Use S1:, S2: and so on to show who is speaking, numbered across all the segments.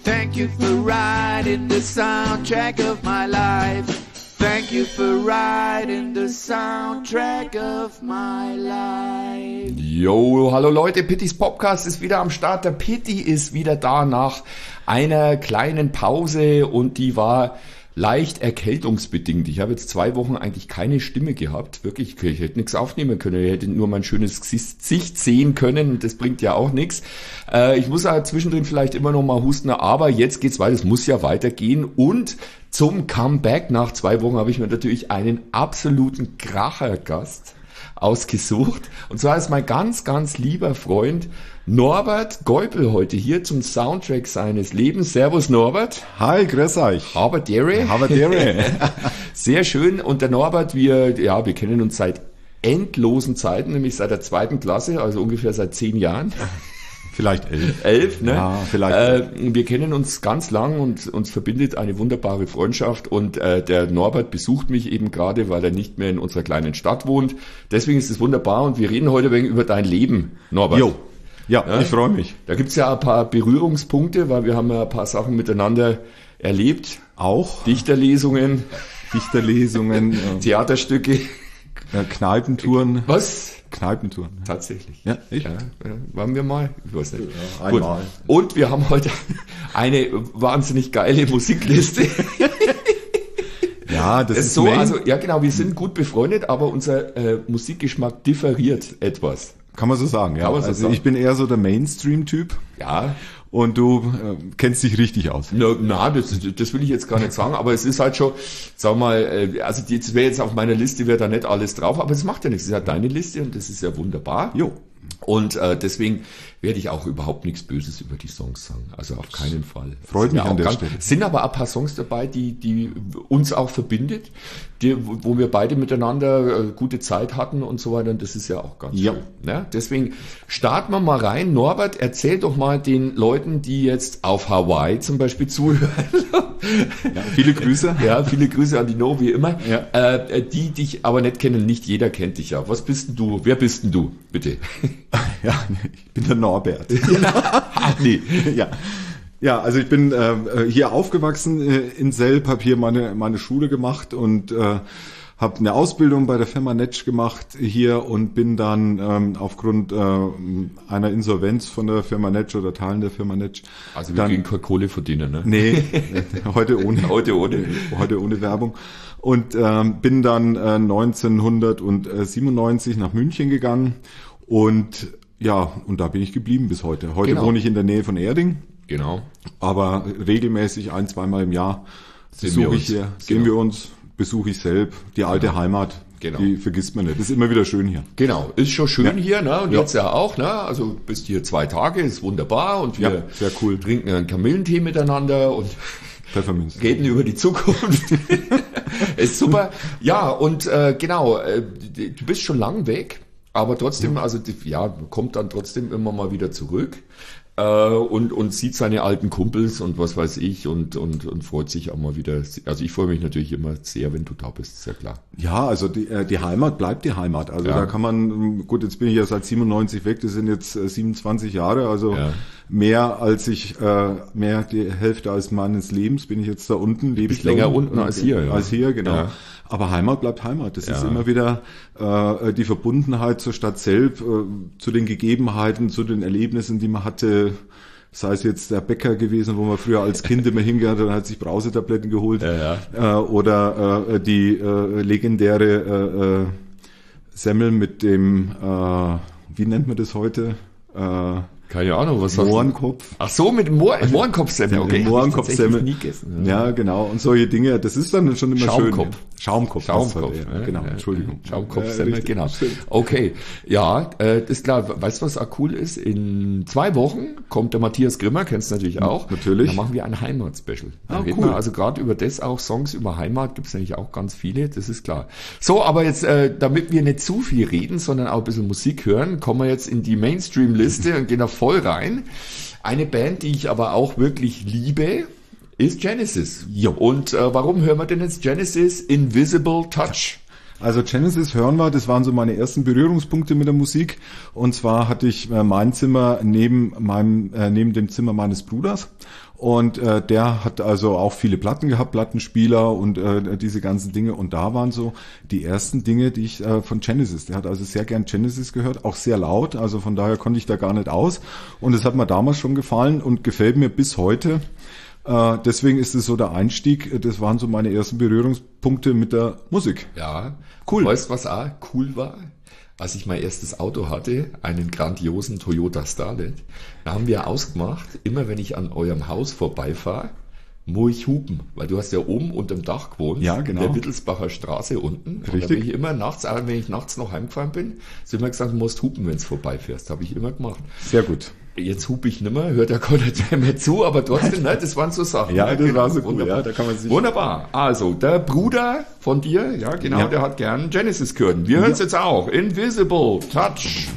S1: Thank you for riding the soundtrack of my life. Thank you for riding the soundtrack of my life.
S2: Jo, hallo Leute, Pittys Podcast ist wieder am Start. Der Pitti ist wieder da nach einer kleinen Pause und die war leicht erkältungsbedingt. Ich habe jetzt 2 Wochen eigentlich keine Stimme gehabt. Wirklich, ich hätte nichts aufnehmen können. Ich hätte nur mein schönes Gesicht sehen können. Das bringt ja auch nichts. Ich muss ja zwischendrin vielleicht immer noch mal husten, aber jetzt geht's weiter. Es muss ja weitergehen. Und zum Comeback nach 2 Wochen habe ich mir natürlich einen absoluten Krachergast ausgesucht. Und zwar ist mein ganz, ganz lieber Freund Norbert Geupel heute hier zum Soundtrack seines Lebens. Servus Norbert.
S3: Hi, grüß euch.
S2: Haberdere. Sehr schön. Und der Norbert, wir kennen uns seit endlosen Zeiten, nämlich seit der 2. Klasse, also ungefähr seit 10 Jahren.
S3: Vielleicht 11.
S2: 11, ne?
S3: Ja, vielleicht.
S2: Wir kennen uns ganz lang und uns verbindet eine wunderbare Freundschaft und der Norbert besucht mich eben gerade, weil er nicht mehr in unserer kleinen Stadt wohnt. Deswegen ist es wunderbar und wir reden heute ein wenig über dein Leben, Norbert.
S3: Jo. Ja, ich freue mich.
S2: Da gibt's ja ein paar Berührungspunkte, weil wir haben ja ein paar Sachen miteinander erlebt.
S3: Auch.
S2: Dichterlesungen, Theaterstücke.
S3: Kneipentouren.
S2: Was?
S3: Kneipentouren.
S2: Tatsächlich.
S3: Ja, ich?
S2: Ja, waren wir mal? Ich weiß nicht.
S3: Ja, einmal.
S2: Gut. Und wir haben heute eine wahnsinnig geile Musikliste.
S3: Ja, das ist
S2: so.
S3: Main.
S2: Also, ja genau, wir sind gut befreundet, aber unser Musikgeschmack differiert etwas.
S3: Kann man so sagen, ja.
S2: Kann man so
S3: also
S2: sagen.
S3: ich bin eher so der Mainstream-Typ.
S2: Ja.
S3: Und du kennst dich richtig aus.
S2: Na, das will ich jetzt gar nicht sagen, aber es ist halt schon, sag mal, also das wäre jetzt auf meiner Liste, wäre da nicht alles drauf, aber das macht ja nichts, das ist ja deine Liste und das ist ja wunderbar.
S3: Jo.
S2: Und deswegen werde ich auch überhaupt nichts Böses über die Songs sagen, also auf keinen Fall.
S3: Freut mich an der Stelle.
S2: Es sind aber ein paar Songs dabei, die uns auch verbindet, wo wir beide miteinander gute Zeit hatten und so weiter und das ist ja auch ganz schön. Ja, deswegen starten wir mal rein. Norbert, erzähl doch mal den Leuten, die jetzt auf Hawaii zum Beispiel zuhören.
S3: Ja, viele Grüße.
S2: Ja, viele Grüße an die No, wie immer.
S3: Ja.
S2: Die dich aber nicht kennen, nicht jeder kennt dich ja. Was bist denn du? Wer bist denn du? Bitte.
S3: Ja, ich bin der Norbert.
S2: Nee.
S3: Ja, also ich bin hier aufgewachsen in Selb, habe hier meine Schule gemacht und habe eine Ausbildung bei der Firma Netsch gemacht hier und bin dann aufgrund einer Insolvenz von der Firma Netsch oder Teilen der Firma Netsch.
S2: Also wir kriegen keine Kohle verdienen, ne?
S3: Nee, heute ohne.
S2: Heute
S3: ohne Werbung. Und bin dann 1997 nach München gegangen und ja, und da bin ich geblieben bis heute. Heute
S2: Genau.
S3: wohne ich in der Nähe von Erding.
S2: Genau.
S3: Aber regelmäßig 1-2 Mal im Jahr
S2: Sehen wir
S3: besuche ich selbst die alte Heimat.
S2: Genau.
S3: Die vergisst man nicht. Das ist immer wieder schön hier.
S2: Genau, ist schon schön hier, ne? Und
S3: Ja.
S2: jetzt ja auch, ne? Also bist hier 2 Tage, ist wunderbar und wir
S3: sehr cool.
S2: trinken einen Kamillentee miteinander und
S3: Pfefferminz.
S2: reden über die Zukunft. Ist super. Ja, und genau, du bist schon lang weg, aber trotzdem, kommt dann trotzdem immer mal wieder zurück. Und sieht seine alten Kumpels und was weiß ich und freut sich auch mal wieder. Also ich freue mich natürlich immer sehr, wenn du da bist, sehr klar.
S3: Ja, also die Heimat bleibt die Heimat. Also da kann man, gut, jetzt bin ich ja seit 97 weg, das sind jetzt 27 Jahre, also mehr die Hälfte als meines Lebens bin ich jetzt da unten. Lebe ich
S2: länger unten als hier, ja.
S3: Als hier, genau.
S2: Ja.
S3: Aber Heimat bleibt Heimat. Das ist immer wieder die Verbundenheit zur Stadt selbst, zu den Gegebenheiten, zu den Erlebnissen, die man hatte. Sei es jetzt der Bäcker gewesen, wo man früher als Kind immer hingegangen hat und hat sich Brausetabletten geholt. Oder die legendäre Semmel mit dem, wie nennt man das heute?
S2: Keine Ahnung, was hast du?
S3: Mohrenkopf.
S2: Ach so, mit dem Mohrenkopfsemmel, okay.
S3: Mohrenkopfsemmel.
S2: Nie gegessen.
S3: Ja, genau. Und solche Dinge, das ist dann schon immer
S2: Schaumkopf.
S3: schön. Schaumkopf.
S2: Ja,
S3: genau, Entschuldigung.
S2: Schaumkopfsemmel,
S3: Richtig.
S2: genau. Okay, ja, das ist klar. Weißt du, was auch cool ist? In 2 Wochen kommt der Matthias Grimmer, kennst du natürlich auch.
S3: Natürlich.
S2: Da machen wir ein Heimat-Special. Da reden
S3: cool.
S2: wir also gerade über das auch, Songs über Heimat gibt's natürlich auch ganz viele, das ist klar. So, aber jetzt, damit wir nicht zu viel reden, sondern auch ein bisschen Musik hören, kommen wir jetzt in die Mainstream-Liste und gehen da voll rein. Eine Band, die ich aber auch wirklich liebe, ist Genesis.
S3: Jo.
S2: Und warum hören wir denn jetzt Genesis? Invisible Touch.
S3: Also Genesis hören wir, das waren so meine ersten Berührungspunkte mit der Musik. Und zwar hatte ich mein Zimmer neben dem Zimmer meines Bruders. Und der hat also auch viele Platten gehabt, Plattenspieler und diese ganzen Dinge. Und da waren so die ersten Dinge, die ich von Genesis. Der hat also sehr gern Genesis gehört, auch sehr laut. Also von daher konnte ich da gar nicht aus. Und es hat mir damals schon gefallen und gefällt mir bis heute. Deswegen ist es so der Einstieg. Das waren so meine ersten Berührungspunkte mit der Musik.
S2: Ja, cool. Weißt du, was auch cool war? Als ich mein erstes Auto hatte, einen grandiosen Toyota Starlet, da haben wir ausgemacht, immer wenn ich an eurem Haus vorbeifahre, muss ich hupen, weil du hast ja oben unterm Dach gewohnt,
S3: ja, genau.
S2: In der Wittelsbacher Straße unten.
S3: Richtig.
S2: Und da bin ich immer nachts, auch wenn ich nachts noch heimgefahren bin, hast du immer gesagt, du musst hupen, wenn du vorbeifährst. Habe ich immer gemacht.
S3: Sehr gut.
S2: Jetzt hupe ich nimmer, hört ja keiner mehr zu, aber trotzdem, ne, das waren so Sachen.
S3: Ja, das war so
S2: cool,
S3: ja, da kann man sich...
S2: Wunderbar. Also, der Bruder von dir, ja, genau, ja. Der hat gern Genesis gehört. Wir hören es jetzt auch. Invisible Touch.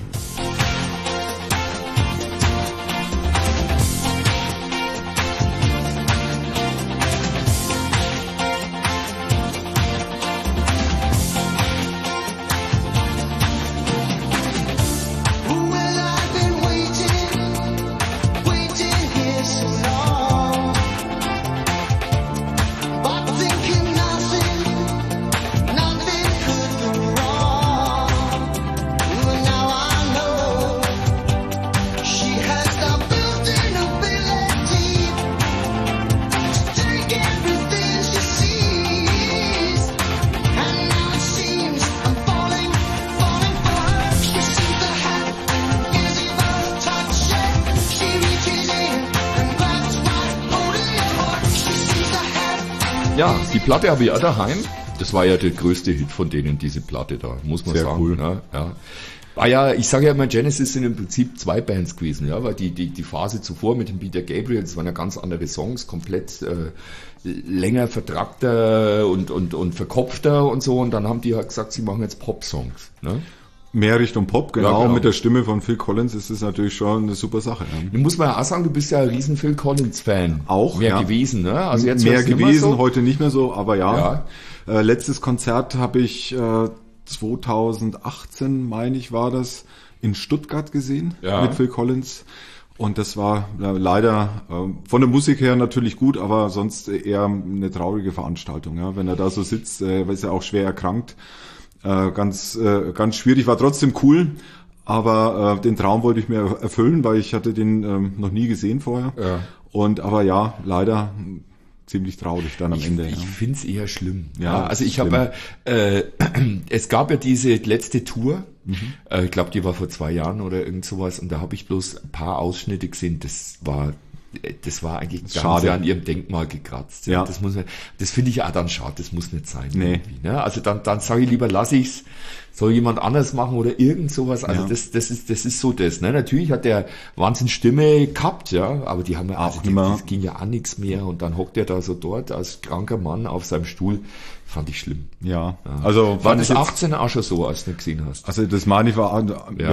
S2: Ja, die Platte habe ich auch daheim. Das war ja der größte Hit von denen, diese Platte da, muss man
S3: sehr
S2: sagen.
S3: Cool.
S2: Ne? Ja. War ja, ich sage ja immer, Genesis sind im Prinzip 2 Bands gewesen, ja, weil die Phase zuvor mit dem Peter Gabriel, das waren ja ganz andere Songs, komplett länger vertrackter und verkopfter und so, und dann haben die halt gesagt, sie machen jetzt Pop-Songs. Ne?
S3: Mehr Richtung Pop, genau.
S2: Ja, genau.
S3: Mit der Stimme von Phil Collins ist das natürlich schon eine super Sache. Ja.
S2: Nun muss man ja auch sagen, du bist ja ein riesen Phil Collins-Fan.
S3: Auch,
S2: mehr
S3: ja.
S2: gewesen, ne? Also jetzt
S3: mehr gewesen,
S2: so.
S3: Heute nicht mehr so, aber ja. Letztes Konzert habe ich 2018, meine ich, war das, in Stuttgart gesehen, mit Phil Collins. Und das war leider von der Musik her natürlich gut, aber sonst eher eine traurige Veranstaltung. Ja. Wenn er da so sitzt, ist er auch schwer erkrankt. Ganz schwierig, war trotzdem cool, aber den Traum wollte ich mir erfüllen, weil ich hatte den noch nie gesehen vorher. Ja. Aber ja, leider ziemlich traurig dann am Ende.
S2: Ich finde es eher schlimm.
S3: Ja,
S2: also ich habe, es gab ja diese letzte Tour, ich glaube, die war vor 2 Jahren oder irgend sowas, und da habe ich bloß ein paar Ausschnitte gesehen, das war eigentlich ganz an ihrem Denkmal gekratzt. Ja. Das finde ich auch dann schade, das muss nicht sein.
S3: Nee.
S2: Ne? Also dann sage ich lieber, lass ich's, soll jemand anders machen oder irgend sowas. Also das ist so das. Ne? Natürlich hat der Wahnsinn Stimme gehabt, ja, aber die haben ja auch das ging ja auch nichts mehr, und dann hockt er da so dort als kranker Mann auf seinem Stuhl. Fand ich schlimm.
S3: Ja. Also
S2: war das 18 auch schon so, als du gesehen hast?
S3: Also das meine ich war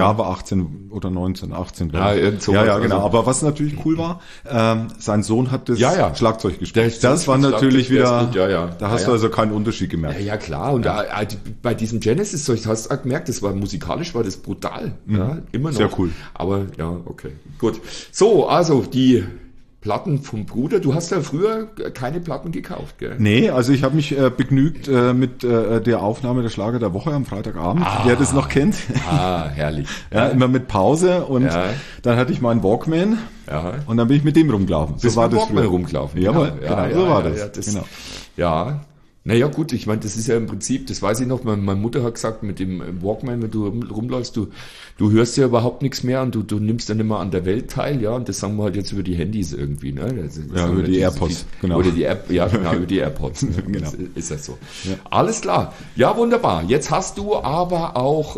S3: 18 oder 19, 18.
S2: Ja, irgend sowas.
S3: Ja, genau. Aber was natürlich cool war, sein Sohn hat das Schlagzeug gespielt. Das war natürlich wieder, da hast du also keinen Unterschied gemerkt.
S2: Ja, klar. Und bei diesem Genesis, hast du auch gemerkt, musikalisch war das brutal. Ja, immer noch.
S3: Sehr cool.
S2: Aber ja, okay. Gut. So, also die Platten vom Bruder. Du hast ja früher keine Platten gekauft, gell?
S3: Nee, also ich habe mich begnügt mit der Aufnahme der Schlager der Woche am Freitagabend, wer das noch kennt.
S2: Herrlich.
S3: Ja, immer mit Pause, und dann hatte ich meinen Walkman und dann bin ich mit dem rumgelaufen.
S2: So war das früher. Rumgelaufen.
S3: Jawohl, genau, so war das.
S2: Genau. Ja. Naja gut, ich meine, das ist ja im Prinzip, das weiß ich noch, meine Mutter hat gesagt, mit dem Walkman, wenn du rumläufst, du hörst ja überhaupt nichts mehr, und du nimmst dann immer an der Welt teil, ja, und das sagen wir halt jetzt über die Handys irgendwie, ne?
S3: Über die AirPods,
S2: genau. Oder die App, genau, über die AirPods. Ne? Genau. Ist das so. Ja. Alles klar. Ja, wunderbar. Jetzt hast du aber auch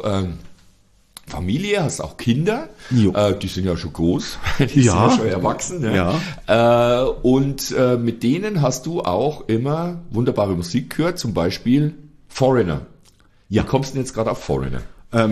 S2: Familie, hast auch Kinder, die sind ja schon groß, die sind ja schon erwachsen. Ne? Ja. Und mit denen hast du auch immer wunderbare Musik gehört, zum Beispiel Foreigner. Ja. Wie kommst du denn jetzt gerade auf Foreigner?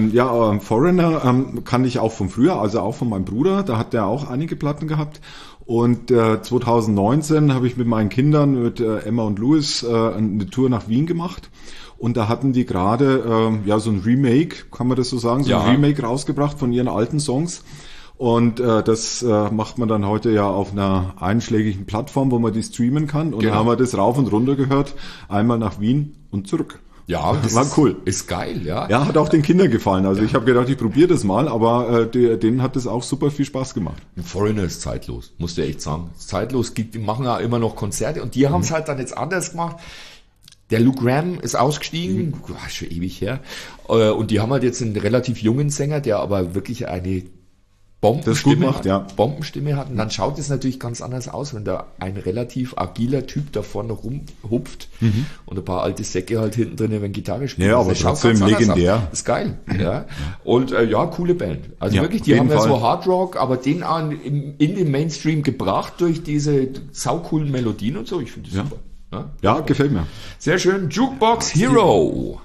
S3: Foreigner kann ich auch von früher, also auch von meinem Bruder, da hat der auch einige Platten gehabt. Und 2019 habe ich mit meinen Kindern, mit Emma und Louis, eine Tour nach Wien gemacht. Und da hatten die gerade so ein Remake, kann man das so sagen, so ein Remake rausgebracht von ihren alten Songs. Und das macht man dann heute ja auf einer einschlägigen Plattform, wo man die streamen kann. Und dann haben wir das rauf und runter gehört, einmal nach Wien und zurück.
S2: Ja, das
S3: war cool.
S2: Ist geil, ja.
S3: Ja, hat auch den Kindern gefallen. Also ich habe gedacht, ich probiere das mal, aber denen hat das auch super viel Spaß gemacht.
S2: Foreigner ist zeitlos, musst du echt sagen. Ist zeitlos, die machen ja immer noch Konzerte und die haben es halt dann jetzt anders gemacht. Der Luke Graham ist ausgestiegen, schon ewig her. Und die haben halt jetzt einen relativ jungen Sänger, der aber wirklich eine Bombenstimme hat. Und dann schaut es natürlich ganz anders aus, wenn da ein relativ agiler Typ da vorne rumhupft und ein paar alte Säcke halt hinten drin, wenn Gitarre spielt.
S3: Ja, aber trotzdem legendär.
S2: Ist geil. Ja. Und coole Band. Also wirklich, die haben ja so Hard Rock, aber den in den Mainstream gebracht durch diese saucoolen Melodien und so. Ich finde das super.
S3: Ja, gefällt mir.
S2: Sehr schön. Jukebox Hero.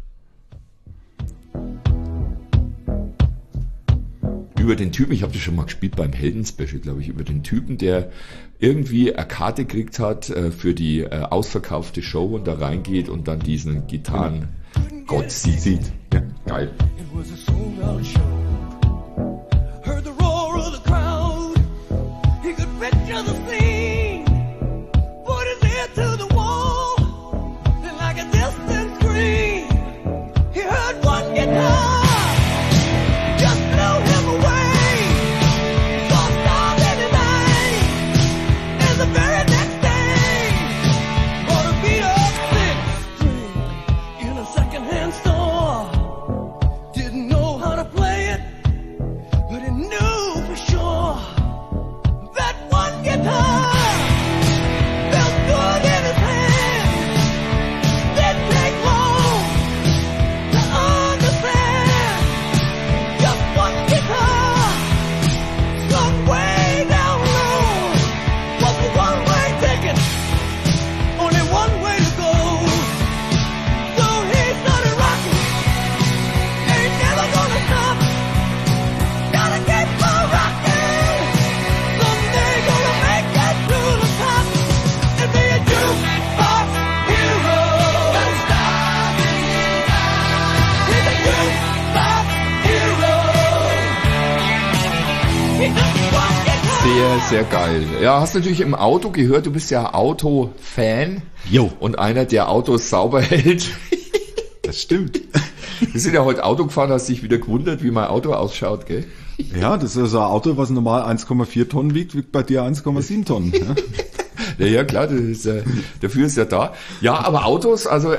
S2: Über den Typen, ich habe das schon mal gespielt beim Helden-Special, glaube ich, über den Typen, der irgendwie eine Karte gekriegt hat für die ausverkaufte Show und da reingeht und dann diesen Gitarren-Gott sieht. Ja, geil. Sehr geil. Ja, hast natürlich im Auto gehört, du bist ja Auto-Fan.
S3: Jo.
S2: Und einer, der Autos sauber hält.
S3: Das stimmt.
S2: Wir sind ja heute Auto gefahren, hast dich wieder gewundert, wie mein Auto ausschaut, gell?
S3: Ja, das ist ein Auto, was normal 1,4 Tonnen wiegt bei dir 1,7 Tonnen.
S2: Ja, klar, dafür ist ja da. Ja, aber Autos, also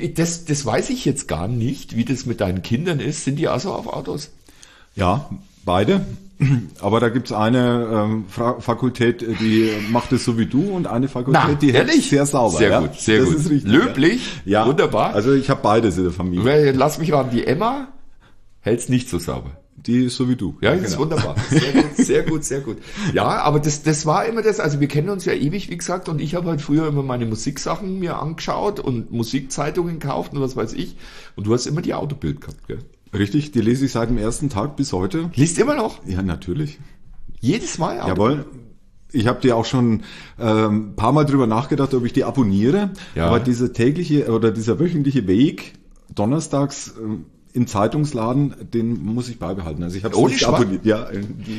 S2: das weiß ich jetzt gar nicht, wie das mit deinen Kindern ist. Sind die also auf Autos?
S3: Ja, beide. Aber da gibt's eine Fakultät, die macht es so wie du und eine Fakultät, die hält es sehr sauber.
S2: Sehr gut, sehr gut. Das ist richtig, löblich,
S3: ja.
S2: Wunderbar.
S3: Also ich habe beides in der Familie.
S2: Lass mich raten, die Emma hält's nicht so sauber.
S3: Die ist so wie du.
S2: Ja, das ist wunderbar. Sehr gut, sehr gut, sehr gut. Ja, aber das war immer das, also wir kennen uns ja ewig, wie gesagt, und ich habe halt früher immer meine Musiksachen mir angeschaut und Musikzeitungen gekauft und was weiß ich. Und du hast immer die Autobild gehabt, gell?
S3: Richtig, die lese ich seit dem ersten Tag bis heute.
S2: Liest immer noch?
S3: Ja, natürlich.
S2: Jedes Mal?
S3: Jawohl. Ich habe dir auch schon paar Mal drüber nachgedacht, ob ich die abonniere. Ja. Aber dieser tägliche oder dieser wöchentliche Weg, donnerstags im Zeitungsladen, den muss ich beibehalten. Also ich habe es nicht abonniert. Ja,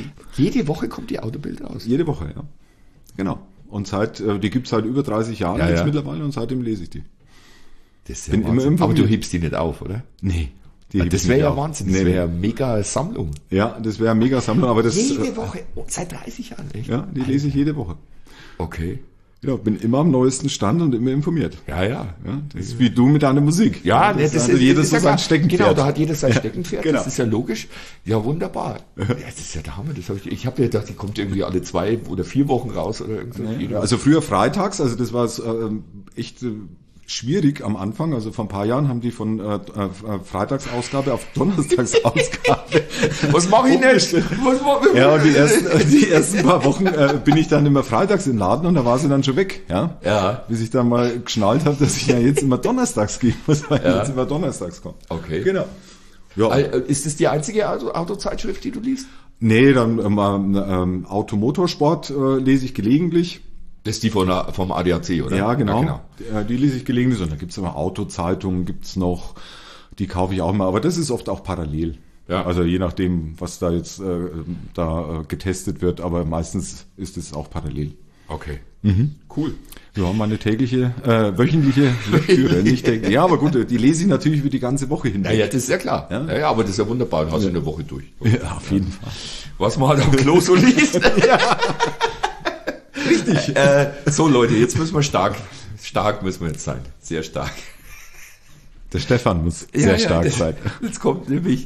S2: jede Woche kommt die Autobild raus?
S3: Jede Woche, ja. Genau. Und die gibt's seit über 30 Jahren jetzt mittlerweile und seitdem lese ich die.
S2: Das ist ja Bin immer aber du hebst die nicht auf, oder?
S3: Nee.
S2: Das wäre ja Wahnsinn, das wäre ja mega Sammlung.
S3: Ja, das wäre eine mega Sammlung, aber das...
S2: Jede Woche, seit 30 Jahren, echt?
S3: Ja, die lese ich jede Woche.
S2: Okay.
S3: Ja, bin immer am neuesten Stand und immer informiert.
S2: Ja.
S3: Das ist wie du mit deiner Musik.
S2: Ja, das ist
S3: jeder so sein Steckenpferd.
S2: Genau, da hat jeder sein Steckenpferd,
S3: genau.
S2: Das ist ja logisch. Ja, wunderbar. Ja, das ist ja der Hammer. Ich habe ja gedacht, die kommt irgendwie alle 2 oder 4 Wochen raus oder irgendwas.
S3: Nee, also früher freitags, also das war echt... schwierig am Anfang, also vor ein paar Jahren haben die von Freitagsausgabe auf Donnerstagsausgabe.
S2: Was mache ich nicht?
S3: Ja, und die ersten paar Wochen bin ich dann immer freitags im Laden und da war sie dann schon weg, ja. Bis ich dann mal geschnallt habe, dass ich ja jetzt immer donnerstags gehen muss, weil jetzt immer donnerstags kommt.
S2: Okay.
S3: Genau. Ja.
S2: Ist das die einzige Autozeitschrift, die du liest?
S3: Nee, dann Automotorsport lese ich gelegentlich.
S2: Das ist die vom ADAC, oder?
S3: Ja, genau. Die lese ich gelegentlich. Und da gibt's immer Autozeitungen, gibt's noch, die kaufe ich auch mal. Aber das ist oft auch parallel.
S2: Ja.
S3: Also je nachdem, was da jetzt getestet wird. Aber meistens ist es auch parallel.
S2: Okay. Cool.
S3: Ja, meine tägliche, wöchentliche Lektüre. Nicht täglich. Ja, aber gut, die lese ich natürlich über die ganze Woche hinweg.
S2: Ja, das ist ja klar. Ja, aber das ist ja wunderbar. Dann hast du eine Woche durch.
S3: Ja, auf jeden Fall.
S2: Was man halt am Klo so liest. Ja. Richtig. So Leute, jetzt müssen wir stark müssen wir jetzt sein. Sehr stark.
S3: Der Stefan muss sehr stark sein.
S2: Jetzt kommt nämlich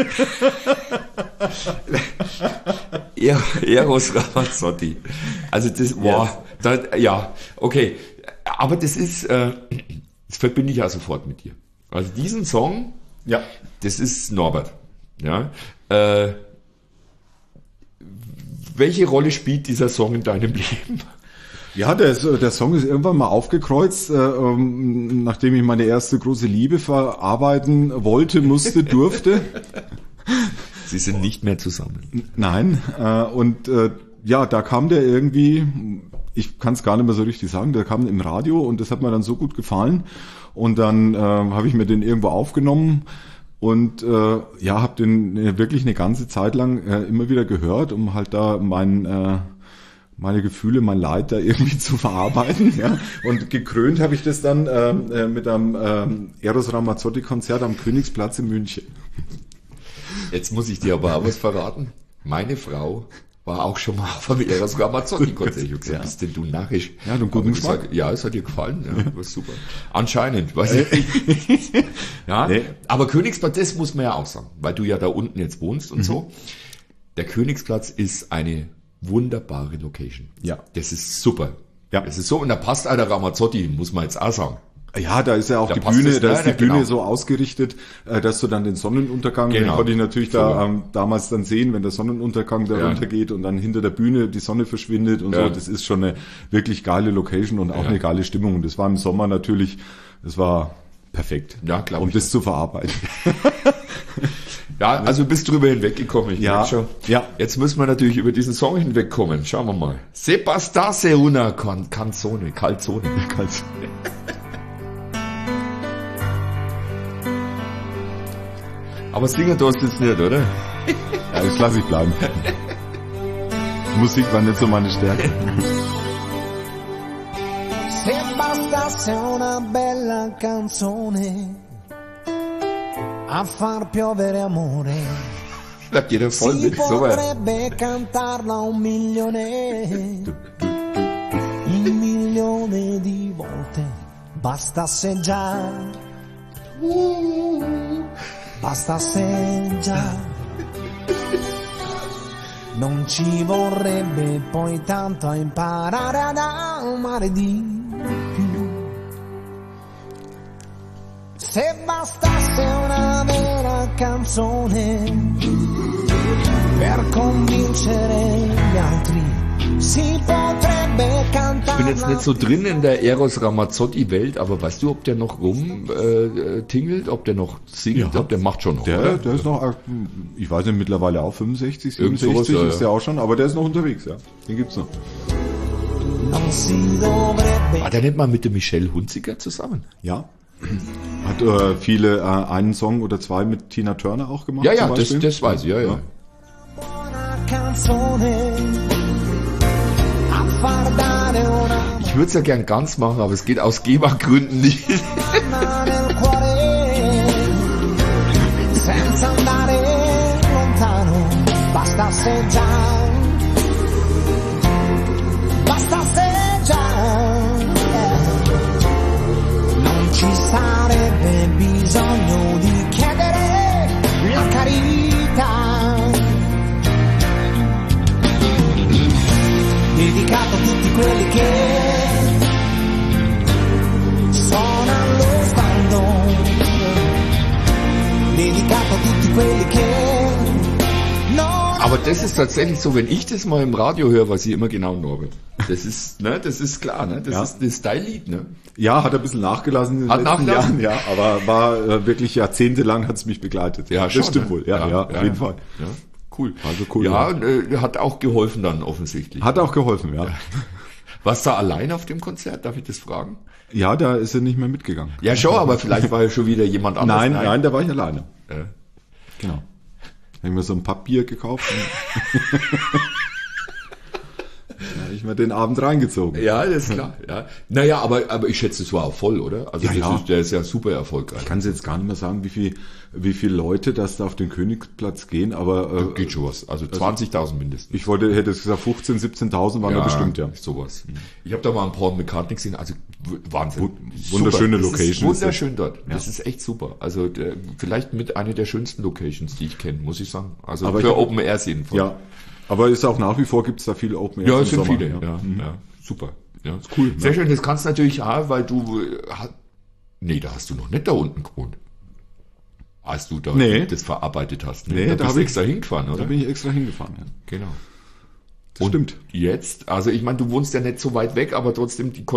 S2: Eros Ramazzotti. Also das, okay. Aber das ist, das verbinde ich ja sofort mit dir. Also diesen Song, das ist Norbert. Ja. Welche Rolle spielt dieser Song in deinem Leben?
S3: Ja, der Song ist irgendwann mal aufgekreuzt, nachdem ich meine erste große Liebe verarbeiten wollte, durfte.
S2: Sie sind nicht mehr zusammen.
S3: Nein, da kam der irgendwie, ich kann es gar nicht mehr so richtig sagen, der kam im Radio und das hat mir dann so gut gefallen und dann habe ich mir den irgendwo aufgenommen und habe den wirklich eine ganze Zeit lang immer wieder gehört, um halt da meine Gefühle, mein Leid da irgendwie zu verarbeiten. Ja. Und gekrönt habe ich das dann mit einem Eros Ramazzotti-Konzert am Königsplatz in München.
S2: Jetzt muss ich dir aber auch was verraten. Meine Frau war auch schon mal auf einem Eros Ramazzotti-Konzert. Ich habe gesagt, bist denn du narrisch?
S3: Ja, du guten Geschmack.
S2: Ja, es hat dir gefallen. Ja, war super. Anscheinend, weiß ich nicht. Ja, nee. Aber Königsplatz, das muss man ja auch sagen, weil du ja da unten jetzt wohnst und so. Der Königsplatz ist eine wunderbare Location.
S3: Ja.
S2: Das ist super.
S3: Ja.
S2: Das ist so, und da passt der Ramazzotti, muss man jetzt auch sagen.
S3: Ja, da ist ja auch
S2: da
S3: die Bühne, da ist die Bühne
S2: genau
S3: so ausgerichtet, dass du dann den Sonnenuntergang, den konnte ich natürlich damals dann sehen, wenn der Sonnenuntergang da runtergeht und dann hinter der Bühne die Sonne verschwindet und so. Das ist schon eine wirklich geile Location und auch eine geile Stimmung. Und das war im Sommer natürlich, das war perfekt,
S2: glaube
S3: um
S2: ich
S3: das zu verarbeiten.
S2: Ja, also bist drüber hinweggekommen, ich merke schon.
S3: Ja.
S2: Jetzt müssen wir natürlich über diesen Song hinwegkommen. Schauen wir mal. Se bastasse una canzone, calzone. Aber singen tust du jetzt nicht, oder?
S3: Ja, das lasse ich bleiben. Musik war nicht so meine Stärke.
S4: Se bastasse una bella canzone a far piovere amore,
S2: bleibt jeder voll mit, so
S4: potrebbe cantarla 1.000.000 di volte, bastasse già, non ci vorrebbe poi tanto a imparare ad amare di più. Se bastasse una vera canzone per convincere gli altri, si potrebbe cantare.
S2: Ich bin jetzt nicht so drin in der Eros Ramazzotti-Welt, aber weißt du, ob der noch tingelt, ob der noch singt, ob der macht schon noch,
S3: oder? Der ist noch, ich weiß nicht, mittlerweile auch 65, 67 ist der auch schon, aber der ist noch unterwegs, ja. Den gibt's noch.
S2: War der nicht mal mit der Michelle Hunziker zusammen?
S3: Ja. Hat viele einen Song oder zwei mit Tina Turner auch gemacht?
S2: Ja, das weiß ich, ja. Ich würde es ja gern ganz machen, aber es geht aus GEMA-Gründen nicht.
S4: Ci sarebbe bisogno di chiedere la carità, dedicato a tutti quelli che sono allo sbando, dedicato a tutti quelli che
S2: Aber das ist tatsächlich so, wenn ich das mal im Radio höre, weiß ich immer genau Norbert. Das ist, ne, das ist klar, ne, das ist dein Lied, ne?
S3: Ja, hat ein bisschen nachgelassen in den letzten Jahren, ja, aber war wirklich jahrzehntelang hat's mich begleitet.
S2: Ja,
S3: das
S2: schon,
S3: stimmt
S2: ne?
S3: wohl, ja, auf jeden Fall.
S2: Ja, cool.
S3: Also cool.
S2: Ja, hat auch geholfen dann offensichtlich.
S3: Hat auch geholfen, ja.
S2: Warst du alleine auf dem Konzert? Darf ich das fragen?
S3: Ja, da ist er nicht mehr mitgegangen.
S2: Ja, schon, aber vielleicht war ja schon wieder jemand anderes.
S3: Nein, da war ich alleine.
S2: Ja.
S3: Genau. Habe ich mir so ein Pappbier gekauft und da habe ich mir den Abend reingezogen.
S2: Ja, das ist klar. Ja. Naja, aber ich schätze, es war auch voll, oder? Also
S3: Ja.
S2: der ist ja super erfolgreich.
S3: Ich kann jetzt gar nicht mehr sagen, wie viele Leute das da auf den Königsplatz gehen, aber
S2: Geht schon was. Also 20.000 mindestens.
S3: ich hätte es gesagt, 15.000, 17.000 waren da bestimmt, ja.
S2: Sowas. Ich habe da mal einen Paul McCartney gesehen, also Wahnsinn.
S3: Wunderschöne
S2: Super.
S3: Location.
S2: Das ist wunderschön dort. Das ist echt super. Also vielleicht mit einer der schönsten Locations, die ich kenne, muss ich sagen. Also
S3: Aber
S2: für Open Airs jedenfalls.
S3: Ja, aber ist auch nach wie vor, gibt es da viele Open Airs
S2: Ja,
S3: im
S2: es sind
S3: Sommer,
S2: viele. Ja. Super. Ja.
S3: Ist cool.
S2: Sehr
S3: Ja.
S2: schön. Das kannst du natürlich auch, weil du... Nee, da hast du noch nicht da unten gewohnt. Als du da
S3: Nee.
S2: das verarbeitet hast.
S3: Nee,
S2: da
S3: da
S2: bist
S3: hab
S2: du
S3: ich-
S2: extra hingefahren, oder?
S3: Da bin ich extra hingefahren. Ja.
S2: Genau.
S3: Das stimmt.
S2: Jetzt, also ich meine, du wohnst ja nicht so weit weg, aber trotzdem die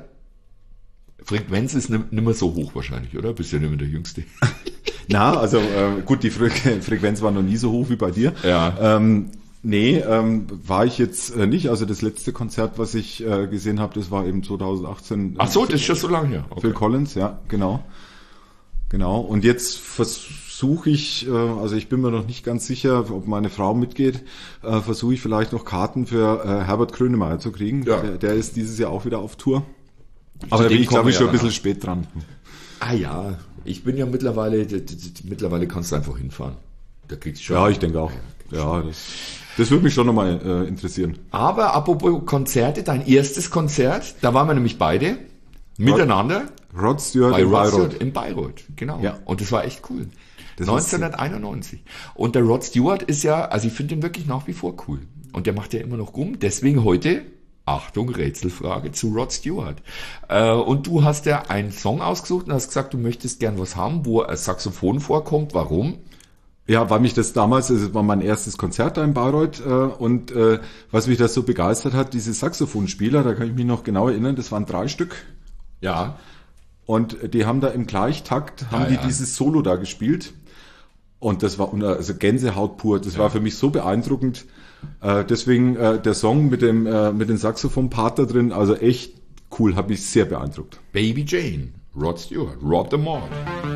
S2: Konzertfrequenz ist nicht mehr so hoch wahrscheinlich, oder? Bist ja nicht mehr der Jüngste.
S3: Na, also gut, die Frequenz war noch nie so hoch wie bei dir.
S2: Ja.
S3: Nee, war ich jetzt nicht. Also das letzte Konzert, was ich gesehen habe, das war eben 2018.
S2: Ach so, das ist schon so lange her. Okay.
S3: Phil Collins, ja, genau. Genau. Und jetzt versuche ich, also ich bin mir noch nicht ganz sicher, ob meine Frau mitgeht, versuche ich vielleicht noch Karten für Herbert Grönemeyer zu kriegen.
S2: Ja.
S3: Der ist dieses Jahr auch wieder auf Tour. Aber da
S2: dem
S3: bin ich,
S2: kommen
S3: glaube ich,
S2: wir
S3: schon
S2: ja
S3: ein bisschen
S2: danach.
S3: spät dran.
S2: Ah ja, ich bin ja mittlerweile kannst du einfach hinfahren. Da kriegst du schon.
S3: Ja, ich denke auch. Ja, das würde mich schon nochmal interessieren.
S2: Aber apropos Konzerte, dein erstes Konzert, da waren wir nämlich beide miteinander
S3: Rod Stewart
S2: bei
S3: in
S2: Rod
S3: Bayreuth.
S2: Stewart in Bayreuth, genau.
S3: Ja.
S2: Und das war echt cool.
S3: Das
S2: 1991. Und der Rod Stewart ist ja, also ich finde ihn wirklich nach wie vor cool. Und der macht ja immer noch rum. Deswegen heute, Achtung, Rätselfrage zu Rod Stewart. Und du hast ja einen Song ausgesucht und hast gesagt, du möchtest gern was haben, wo ein Saxophon vorkommt. Warum?
S3: Ja, weil mich das damals, es war mein erstes Konzert da in Bayreuth und was mich das so begeistert hat, diese Saxophonspieler, da kann ich mich noch genau erinnern, das waren 3 Stück
S2: Ja.
S3: und die haben da im Gleichtakt, haben die
S2: ja.
S3: dieses Solo da gespielt und das war also Gänsehaut pur, das war für mich so beeindruckend, deswegen der Song mit dem Saxophon-Part da drin, also echt cool, hat mich sehr beeindruckt.
S2: Baby Jane, Rod Stewart, Rob the Mob.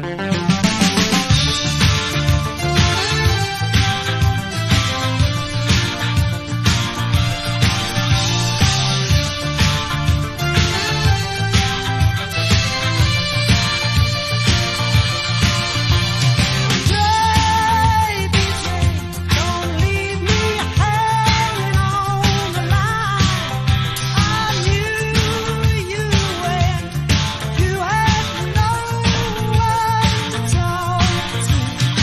S5: Baby Jane, don't leave me hanging on the line. I knew you when you had no one to talk to.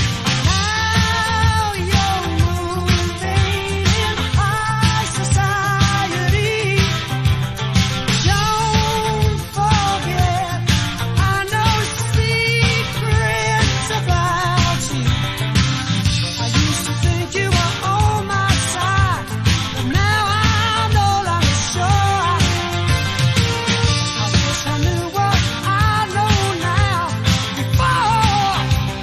S5: Now you're moving in high society. Don't forget, I know secrets about you. I used to think you were on my side, but now I'm no longer sure. I wish I knew what I know now before.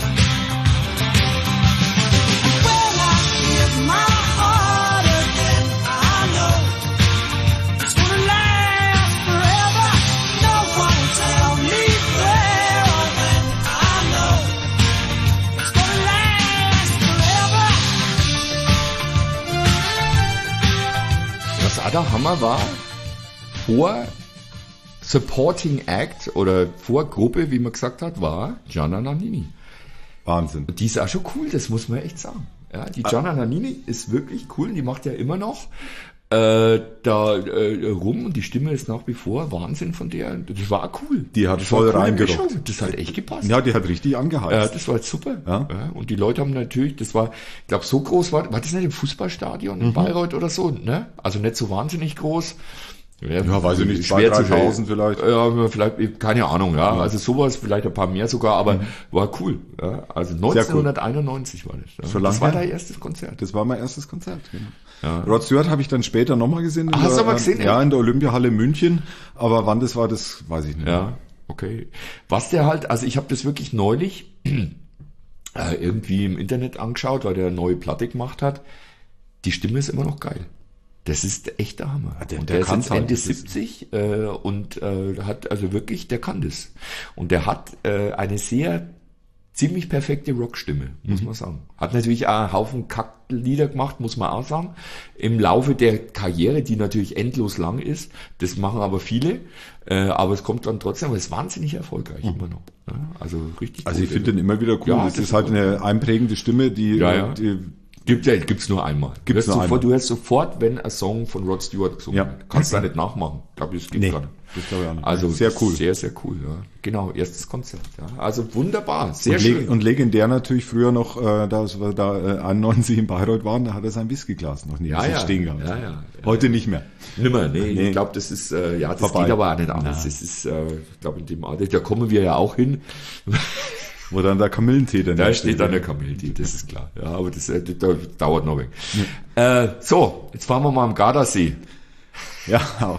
S5: When I give my heart again, I know it's gonna last forever. No one will tell me where or when. I know it's gonna last forever.
S2: Was auch der Hammer war, vor Supporting Act oder vor Gruppe, wie man gesagt hat, war Gianna Nannini.
S3: Wahnsinn.
S2: Die ist auch schon cool, das muss man echt sagen. Ja, die Gianna Nannini ist wirklich cool, die macht ja immer noch rum und die Stimme ist nach wie vor Wahnsinn von der. Das war cool.
S3: Die hat
S2: das
S3: voll
S2: war eine coole
S3: reingerockt.
S2: Mischung. Das hat echt gepasst.
S3: Ja, die hat richtig angeheizt.
S2: Das war jetzt super.
S3: Ja.
S2: Ja, und die Leute haben natürlich, das war, ich glaube, so groß war das nicht im Fußballstadion in Bayreuth oder so, ne? Also nicht so wahnsinnig groß.
S3: Ja, weiß ich nicht,
S2: schwer
S3: 2.000,
S2: zu
S3: 3.000 vielleicht.
S2: Ja, vielleicht, keine Ahnung, ja. Also sowas, vielleicht ein paar mehr sogar, aber war cool. Ja. Also 1991 war das. Ja.
S3: So
S2: das
S3: lange
S2: war
S3: her?
S2: dein erstes Konzert.
S3: Das war mein erstes Konzert. Genau.
S2: Ja.
S3: Rod Stewart habe ich dann später nochmal gesehen.
S2: Ah, hast du mal gesehen,
S3: Ja,
S2: echt?
S3: in der Olympiahalle München. Aber wann das war, das weiß ich nicht.
S2: Ja, okay. Was der halt, also ich habe das wirklich neulich irgendwie im Internet angeschaut, weil der eine neue Platte gemacht hat. Die Stimme ist immer noch geil. Das ist echt der Hammer.
S3: der
S2: Und der ist
S3: kann's
S2: jetzt
S3: halt,
S2: Ende
S3: das ist-
S2: 70 und hat also wirklich, der kann das. Und der hat eine ziemlich perfekte Rockstimme, muss man sagen. Hat natürlich auch einen Haufen Kacklieder gemacht, muss man auch sagen. Im Laufe der Karriere, die natürlich endlos lang ist, das machen aber viele, aber es kommt dann trotzdem, aber es ist wahnsinnig erfolgreich immer noch. Ja, also richtig
S3: Also
S2: gut.
S3: ich finde den immer wieder cool.
S2: Ja,
S3: das
S2: das
S3: ist halt
S2: ist
S3: eine einprägende Stimme, die,
S2: Ja.
S3: die
S2: Gibt's nur einmal.
S3: Gibt's nur einmal.
S2: Du hörst sofort, wenn ein Song von Rod Stewart gesungen
S3: Ja.
S2: wird. Kannst du da nicht nachmachen. Glaube ich, das geht gar nicht.
S3: das glaube ich auch nicht.
S2: Also
S3: sehr cool.
S2: Sehr, sehr cool, ja. Genau, erstes Konzert. Ja. Also wunderbar, sehr
S3: und,
S2: schön.
S3: und legendär natürlich früher noch, dass wir da 91 in Bayreuth waren, da hat er sein Whiskyglas noch neben sich stehen gehabt.
S2: Ja.
S3: Heute nicht mehr.
S2: Nimmer, nee.
S3: Nee.
S2: Ich glaube, das ist, das
S3: Vorbei.
S2: geht aber auch nicht anders. Das ist, ich glaube, in dem Alter, da kommen wir ja auch hin.
S3: Wo dann der Kamillentee dann
S2: Da steht dann der Kamillentee, das ist klar. Ja, aber das dauert noch weg. So, jetzt fahren wir mal am Gardasee.
S3: Ja, auch.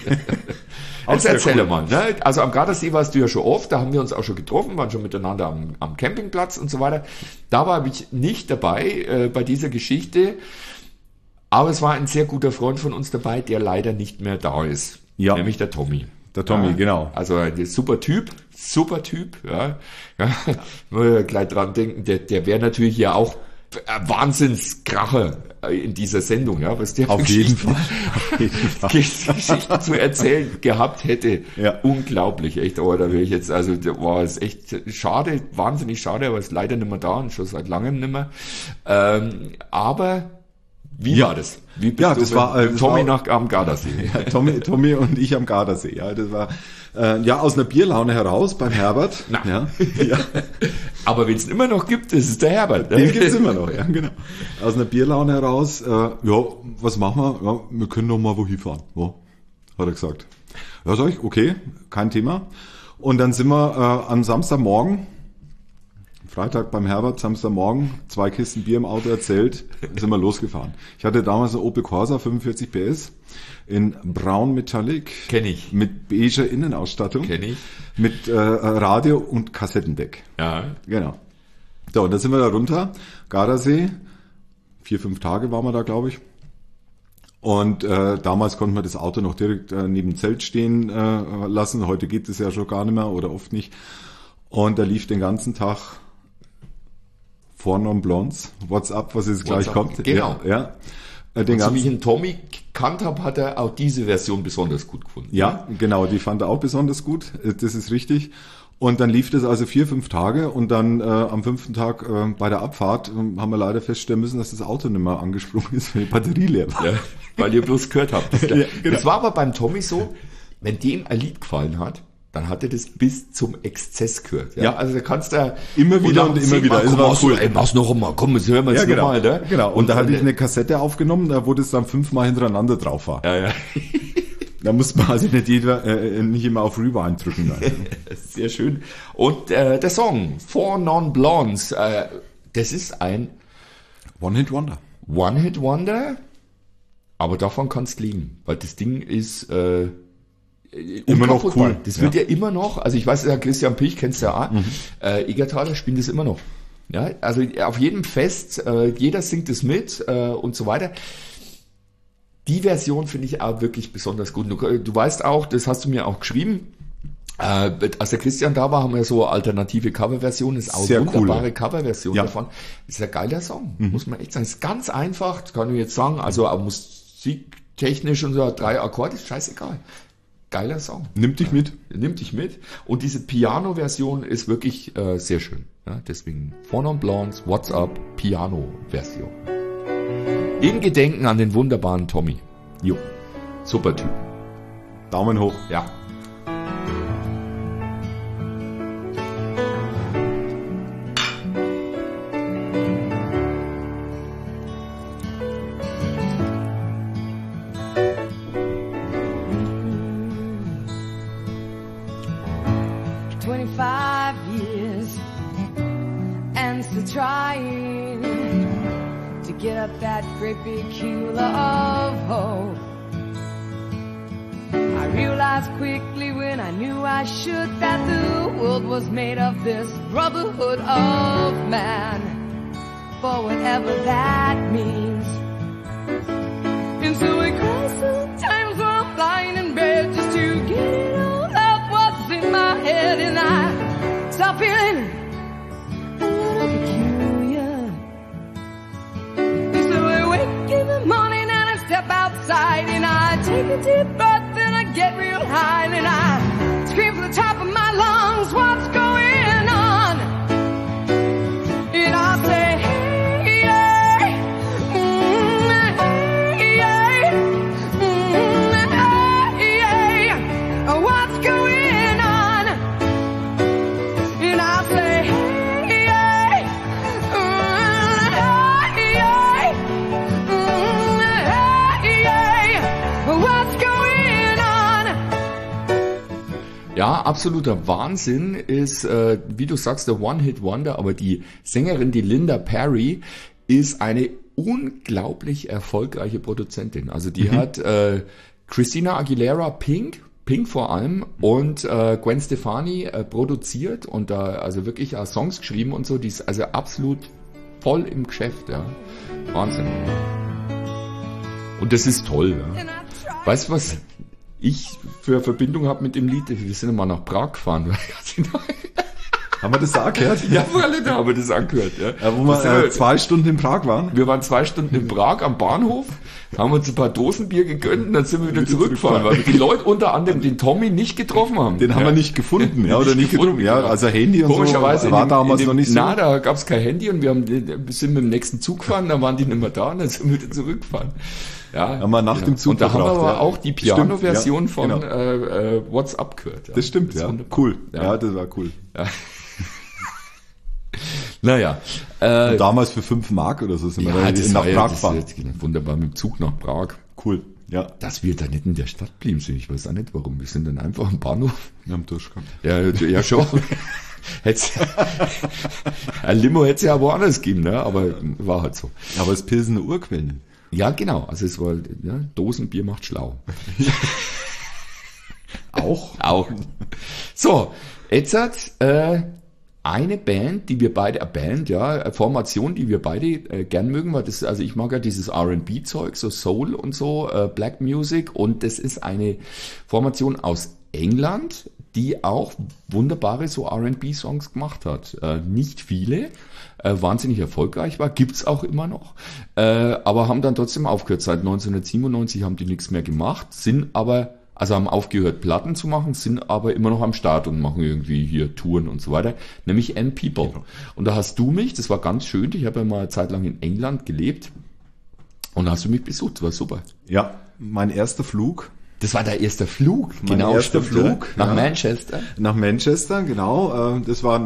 S2: Jetzt
S3: sehr
S2: erzähl
S3: cool.
S2: mal, ne? Also am Gardasee warst du ja schon oft, da haben wir uns auch schon getroffen, waren schon miteinander am Campingplatz und so weiter. Da war ich nicht dabei bei dieser Geschichte, aber es war ein sehr guter Freund von uns dabei, der leider nicht mehr da ist.
S3: Ja.
S2: Nämlich der Tommy.
S3: Der Tommy,
S2: Ja,
S3: genau.
S2: Also ein super Typ, ja. Muss ja gleich dran denken, der wäre natürlich ja auch ein Wahnsinnskracher in dieser Sendung, ja, was der
S3: Auf jeden Fall.
S2: Geschichten zu erzählen gehabt hätte.
S3: Ja.
S2: Unglaublich, echt. Aber da wäre ich jetzt, also da war es echt schade, wahnsinnig schade, aber ist leider nicht mehr da und schon seit langem nicht mehr. Aber wie
S3: Ja.
S2: war das? Wie bist
S3: Ja,
S2: du
S3: das war,
S2: mit
S3: das
S2: Tommy
S3: war-
S2: am Gardasee?
S3: Ja, Tommy und ich am Gardasee. Ja, das war aus einer Bierlaune heraus beim Herbert.
S2: Na.
S3: Ja, ja.
S2: Aber wenn es immer noch gibt, ist es der Herbert. Ne?
S3: Den gibt's immer noch, ja, genau. Aus einer Bierlaune heraus, was machen wir? Ja, wir können doch mal wohin fahren. Ja, hat er gesagt. Ja, sag ich, okay, kein Thema. Und dann sind wir am Samstagmorgen, Freitag beim Herbert, Samstagmorgen, 2 Kisten Bier im Auto erzählt, sind wir losgefahren. Ich hatte damals einen Opel Corsa 45 PS in Braun Metallic.
S2: Kenn ich.
S3: Mit beiger Innenausstattung.
S2: Kenn ich.
S3: Mit Radio und Kassettendeck.
S2: Ja.
S3: Genau. So, und dann sind wir da runter, Gardasee, 4-5 Tage waren wir da, glaube ich. Und damals konnten wir das Auto noch direkt neben dem Zelt stehen lassen. Heute geht es ja schon gar nicht mehr oder oft nicht. Und da lief den ganzen Tag Four Non Blondes, WhatsApp, was jetzt gleich
S2: WhatsApp,
S3: kommt.
S2: genau.
S3: Ja. Den
S2: So wie ich
S3: ganzen,
S2: ihn Tommy gekannt habe, hat er auch diese Version besonders gut gefunden.
S3: ja, genau, die fand er auch besonders gut. Das ist richtig. Und dann lief das also 4-5 Tage und dann am 5. Tag bei der Abfahrt haben wir leider feststellen müssen, dass das Auto nicht mehr angesprungen ist, weil die Batterie leer war.
S2: Ja, weil ihr bloß gehört habt. Das,
S3: Ja, genau.
S2: das war aber beim Tommy so, wenn dem ein Lied gefallen hat, dann hat er das bis zum Exzess gehört. Ja,
S3: Ja.
S2: also da kannst du
S3: Immer wieder
S2: nach
S3: und
S2: dem
S3: immer
S2: 10.
S3: wieder.
S2: Mal,
S3: Es
S2: komm,
S3: war
S2: mach's,
S3: cool.
S2: ey, mach's noch einmal, komm, jetzt hören wir es
S3: Ja, genau.
S2: nochmal. Ne?
S3: Genau. Und da hatte ich eine Kassette aufgenommen, da wo das dann 5-mal hintereinander drauf war.
S2: Ja.
S3: Da musste man also nicht immer auf Rewind drücken. Dann.
S2: Sehr schön. Und der Song Four Non Blondes, das ist ein
S3: One-Hit-Wonder.
S2: One-Hit-Wonder, aber davon kannst du liegen, weil das Ding ist
S3: Immer noch
S2: unkaputtbar.
S3: cool.
S2: Das wird
S3: Ja.
S2: ja immer noch, also ich weiß ja, Christian Pich kennst du ja auch, Egertaler spielen das immer noch. Ja, also auf jedem Fest, jeder singt es mit und so weiter. Die Version finde ich auch wirklich besonders gut. Du weißt auch, das hast du mir auch geschrieben, als der Christian da war, haben wir so alternative Coverversionen, ist auch
S3: Sehr
S2: eine wunderbare
S3: cool.
S2: Coverversion
S3: Ja.
S2: davon. Das ist ein geiler Song, muss man echt sagen. Ist ganz einfach, das kann ich jetzt sagen, also auch musiktechnisch und so 3 Akkorde, ist scheißegal. Geiler Song.
S3: Nimmt dich mit.
S2: Nimmt dich mit. Und diese Piano-Version ist wirklich sehr schön. Ja, deswegen Four Non Blondes, What's Up, Piano-Version. In Gedenken an den wunderbaren Tommy. Jo, super Typ.
S3: Daumen hoch.
S2: Ja.
S6: Years and still trying to get up that great big hill of hope. I realized quickly when I knew I should that the world was made of this brotherhood of man, for whatever that means. In And so it cries sometimes while I'm lying in bed just to get it all out what's in my head. And I start feeling a little peculiar. So I wake in the morning and I step outside and I take a deep breath and I get real high and I scream from the top of my lungs, what's going on? And I say, hey, yeah, hey, yeah, what's going on? And I say, hey, yeah, what's going on?
S2: Ja, absoluter Wahnsinn ist, wie du sagst, der One-Hit-Wonder, aber die Sängerin, die Linda Perry, ist eine unglaublich erfolgreiche Produzentin. Also die hat Christina Aguilera, Pink vor allem und Gwen Stefani produziert und da also wirklich auch Songs geschrieben und so. Die ist also absolut voll im Geschäft, ja. Wahnsinn. Und das ist toll, ja. Weißt du, was ich für Verbindung habe mit dem Lied? Wir sind mal nach Prag gefahren.
S3: Haben wir das auch gehört?
S2: Ja, da haben wir das angehört. Ja.
S3: Wo wir 2 Stunden in Prag waren?
S2: Wir waren 2 Stunden in Prag am Bahnhof, haben uns ein paar Dosenbier gegönnt und dann sind wir wieder zurückgefahren, weil wir die Leute unter anderem den Tommy nicht getroffen haben.
S3: Den haben wir nicht gefunden, ja, oder nicht gefunden. Ja, also Handy und
S2: komischerweise
S3: so war damals noch nicht so.
S2: Na, da gab's kein Handy und wir sind mit dem nächsten Zug gefahren, dann waren die nicht mehr da und dann sind wir wieder zurückgefahren. Ja,
S3: haben wir nach dem Zug
S2: und da haben wir aber
S3: ja.
S2: auch die Piano-Version
S3: Stimmt, ja,
S2: von What's Up gehört. Ja.
S3: Das stimmt, ja. Cool. Ja, das war cool.
S2: Ja. Naja.
S3: Und damals für 5 Mark oder so sind wir nach Prag gefahren.
S2: Wunderbar mit dem Zug nach Prag.
S3: Cool. Ja.
S2: Dass wir da nicht in der Stadt blieben sind, ich weiß auch nicht warum. Wir sind dann einfach am Bahnhof.
S3: Wir haben durchgekommen.
S2: Ja, schon. Ein Limo hätte es ja woanders gegeben, ne? Aber war halt so.
S3: Aber es Pilsener Urquellen.
S2: Ja, genau. Also es war, ja, Dosenbier macht schlau. Auch. So, jetzt hat eine Band, die wir beide, Formation, die wir beide gern mögen, weil das, also ich mag ja dieses R&B-Zeug, so Soul und so, Black Music, und das ist eine Formation aus England, die auch wunderbare so R&B-Songs gemacht hat. Nicht viele, wahnsinnig erfolgreich war, gibt's auch immer noch, aber haben dann trotzdem aufgehört. Seit 1997 haben die nichts mehr gemacht, haben aufgehört Platten zu machen, sind aber immer noch am Start und machen irgendwie hier Touren und so weiter, nämlich M-People. Und da hast du mich, das war ganz schön, ich habe ja mal eine Zeit lang in England gelebt und da hast du mich besucht, das war super.
S3: Ja, mein erster Flug.
S2: Das war der erste Flug,
S3: Mein erster Flug
S2: nach Manchester.
S3: Nach Manchester, genau. Das war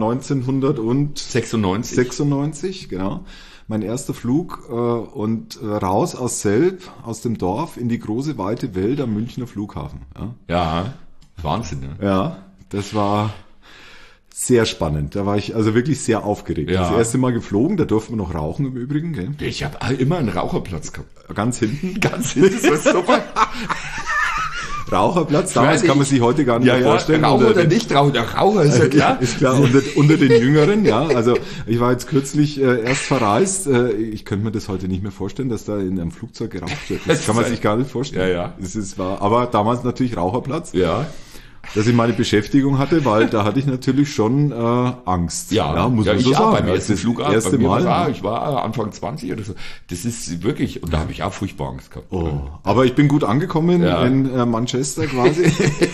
S3: 1996, genau. Mein erster Flug und raus aus Selb, aus dem Dorf, in die große, weite Welt am Münchner Flughafen.
S2: Ja, Wahnsinn. Ja.
S3: Ja, das war sehr spannend. Da war ich also wirklich sehr aufgeregt.
S2: Ja.
S3: Das erste Mal geflogen, da durften wir noch rauchen im Übrigen. Gell?
S2: Ich habe immer einen Raucherplatz gehabt.
S3: Ganz hinten.
S2: Das war super.
S3: Raucherplatz, damals kann man sich heute gar nicht mehr vorstellen.
S2: Raucher oder nicht Raucher, der Raucher ist ja klar.
S3: Ist klar, unter den Jüngeren, ja. Also ich war jetzt kürzlich erst verreist. Ich könnte mir das heute nicht mehr vorstellen, dass da in einem Flugzeug geraucht wird. Das kann man sich gar nicht vorstellen.
S2: Ja.
S3: Aber damals natürlich Raucherplatz.
S2: Ja.
S3: Dass ich meine Beschäftigung hatte, weil da hatte ich natürlich schon Angst.
S2: Muss man so sagen. Beim ersten Flug
S3: erste Mal.
S2: Ich war Anfang 20 oder so. Das ist wirklich, und da habe ich auch furchtbar Angst gehabt.
S3: Oh, aber ich bin gut angekommen in Manchester quasi.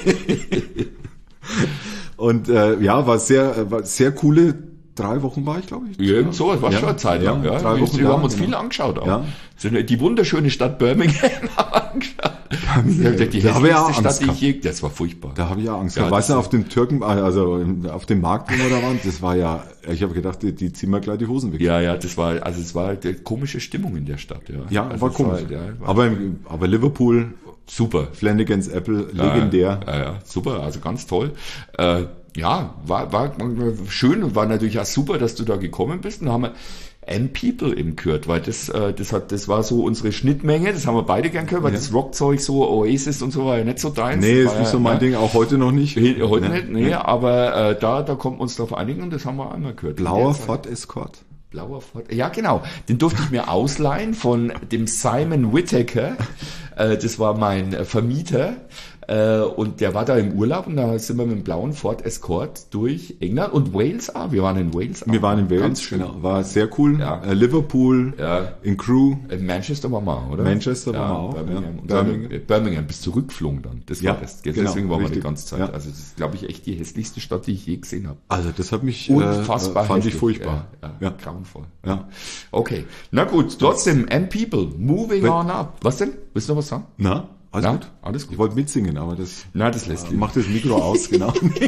S3: Und war sehr coole 3 Wochen war ich, glaube ich.
S2: Irgend so, es war schon eine Zeit lang. Ja.
S3: 3 Wochen
S2: wir haben uns viel angeschaut. Auch.
S3: Ja.
S2: Die wunderschöne Stadt Birmingham haben wir angeschaut. Die hässlichste Stadt, die ich je, das war furchtbar.
S3: Da habe ich ja Angst gehabt. Weißt du, auf dem auf dem Markt, wo wir da waren, das war ja, ich habe gedacht, die ziehen mir gleich die Hosen weg.
S2: Ja, es war eine komische Stimmung in der Stadt. Ja,
S3: war komisch. Aber Liverpool,
S2: super.
S3: Flanagan's Apple, legendär.
S2: Ja, super, also ganz toll. War schön und war natürlich auch super, dass du da gekommen bist. Und da haben wir M-People eben gehört, weil das war so unsere Schnittmenge, das haben wir beide gern gehört, weil das Rockzeug so, Oasis und so war ja nicht so deins.
S3: Nee, ist nicht so mein Ding, auch heute noch nicht.
S2: Heute nicht, aber da kommt uns drauf einigen und das haben wir einmal gehört.
S3: Blauer Ford Escort.
S2: Ja, genau. Den durfte ich mir ausleihen von dem Simon Whittaker. Das war mein Vermieter. Und der war da im Urlaub und da sind wir mit dem blauen Ford Escort durch England und Wales auch. Wir waren in Wales auch.
S3: Wir waren in Wales,
S2: Ganz schön.
S3: genau. War sehr cool.
S2: Ja.
S3: Liverpool,
S2: Ja.
S3: in Crew.
S2: In Manchester waren wir auch, oder?
S3: Manchester waren wir auch,
S2: Birmingham.
S3: ja.
S2: Und dann Birmingham bis zurückgeflogen dann. Das war
S3: Ja,
S2: das.
S3: genau,
S2: Deswegen waren wir die
S3: richtig.
S2: ganze Zeit.
S3: Ja.
S2: Also das ist, glaube ich, echt die hässlichste Stadt, die ich je gesehen habe.
S3: Also das hat mich
S2: Unfassbar
S3: fand
S2: hässlich.
S3: ich furchtbar.
S2: Ja, grauenvoll.
S3: Ja.
S2: Okay. Na gut, trotzdem, M-People, moving
S3: Wenn-
S2: on up. Was denn? Willst du noch was sagen?
S3: Na, alles
S2: Na,
S3: gut.
S2: alles gut.
S3: Ich wollte mitsingen, aber das
S2: Na, das lässt sich.
S3: macht das Mikro aus, genau.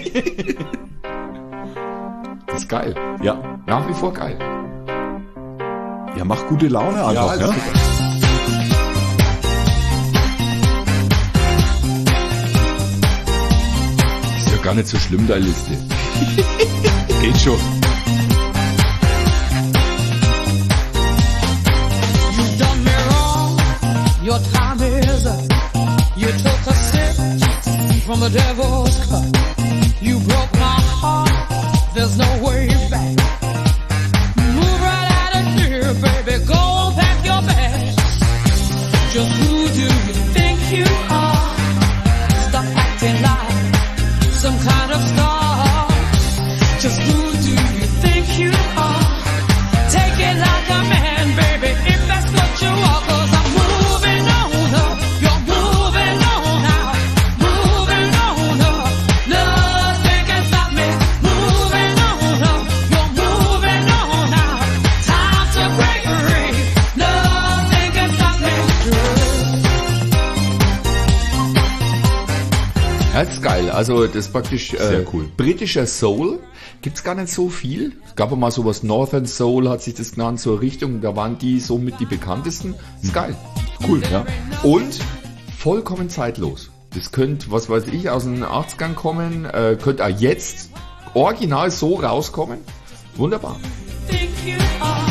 S2: Das ist geil.
S3: Ja.
S2: Nach wie vor geil.
S3: Ja, macht gute Laune einfach,
S2: das
S3: ja.
S2: ist super. Ist ja gar nicht so schlimm, deine Liste.
S3: Geht schon.
S5: You've done me wrong. Your time is up. You took a sip from the devil's cup. You broke my heart. There's no way back. Move right out of here, baby. Go pack your bags. Just who do you think you are? Stop acting like some kind of star. Just who do you think you are? Take it like a man, baby, if that's what you are. 'Cause I'm moving on up. You're moving on out. Moving on up. Nothing can stop me. Moving on up. You're moving on out. Time to break free. Nothing can stop me.
S2: Das ist geil. Also das ist praktisch
S3: Sehr cool.
S2: britischer Soul. Gibt's gar nicht so viel. Es gab mal sowas, Northern Soul hat sich das genannt, so eine Richtung. Da waren die somit die bekanntesten. Ist geil.
S3: Cool, ja.
S2: Und vollkommen zeitlos. Das könnte, was weiß ich, aus den 80ern kommen, könnte auch jetzt original so rauskommen. Wunderbar.
S5: Think you are.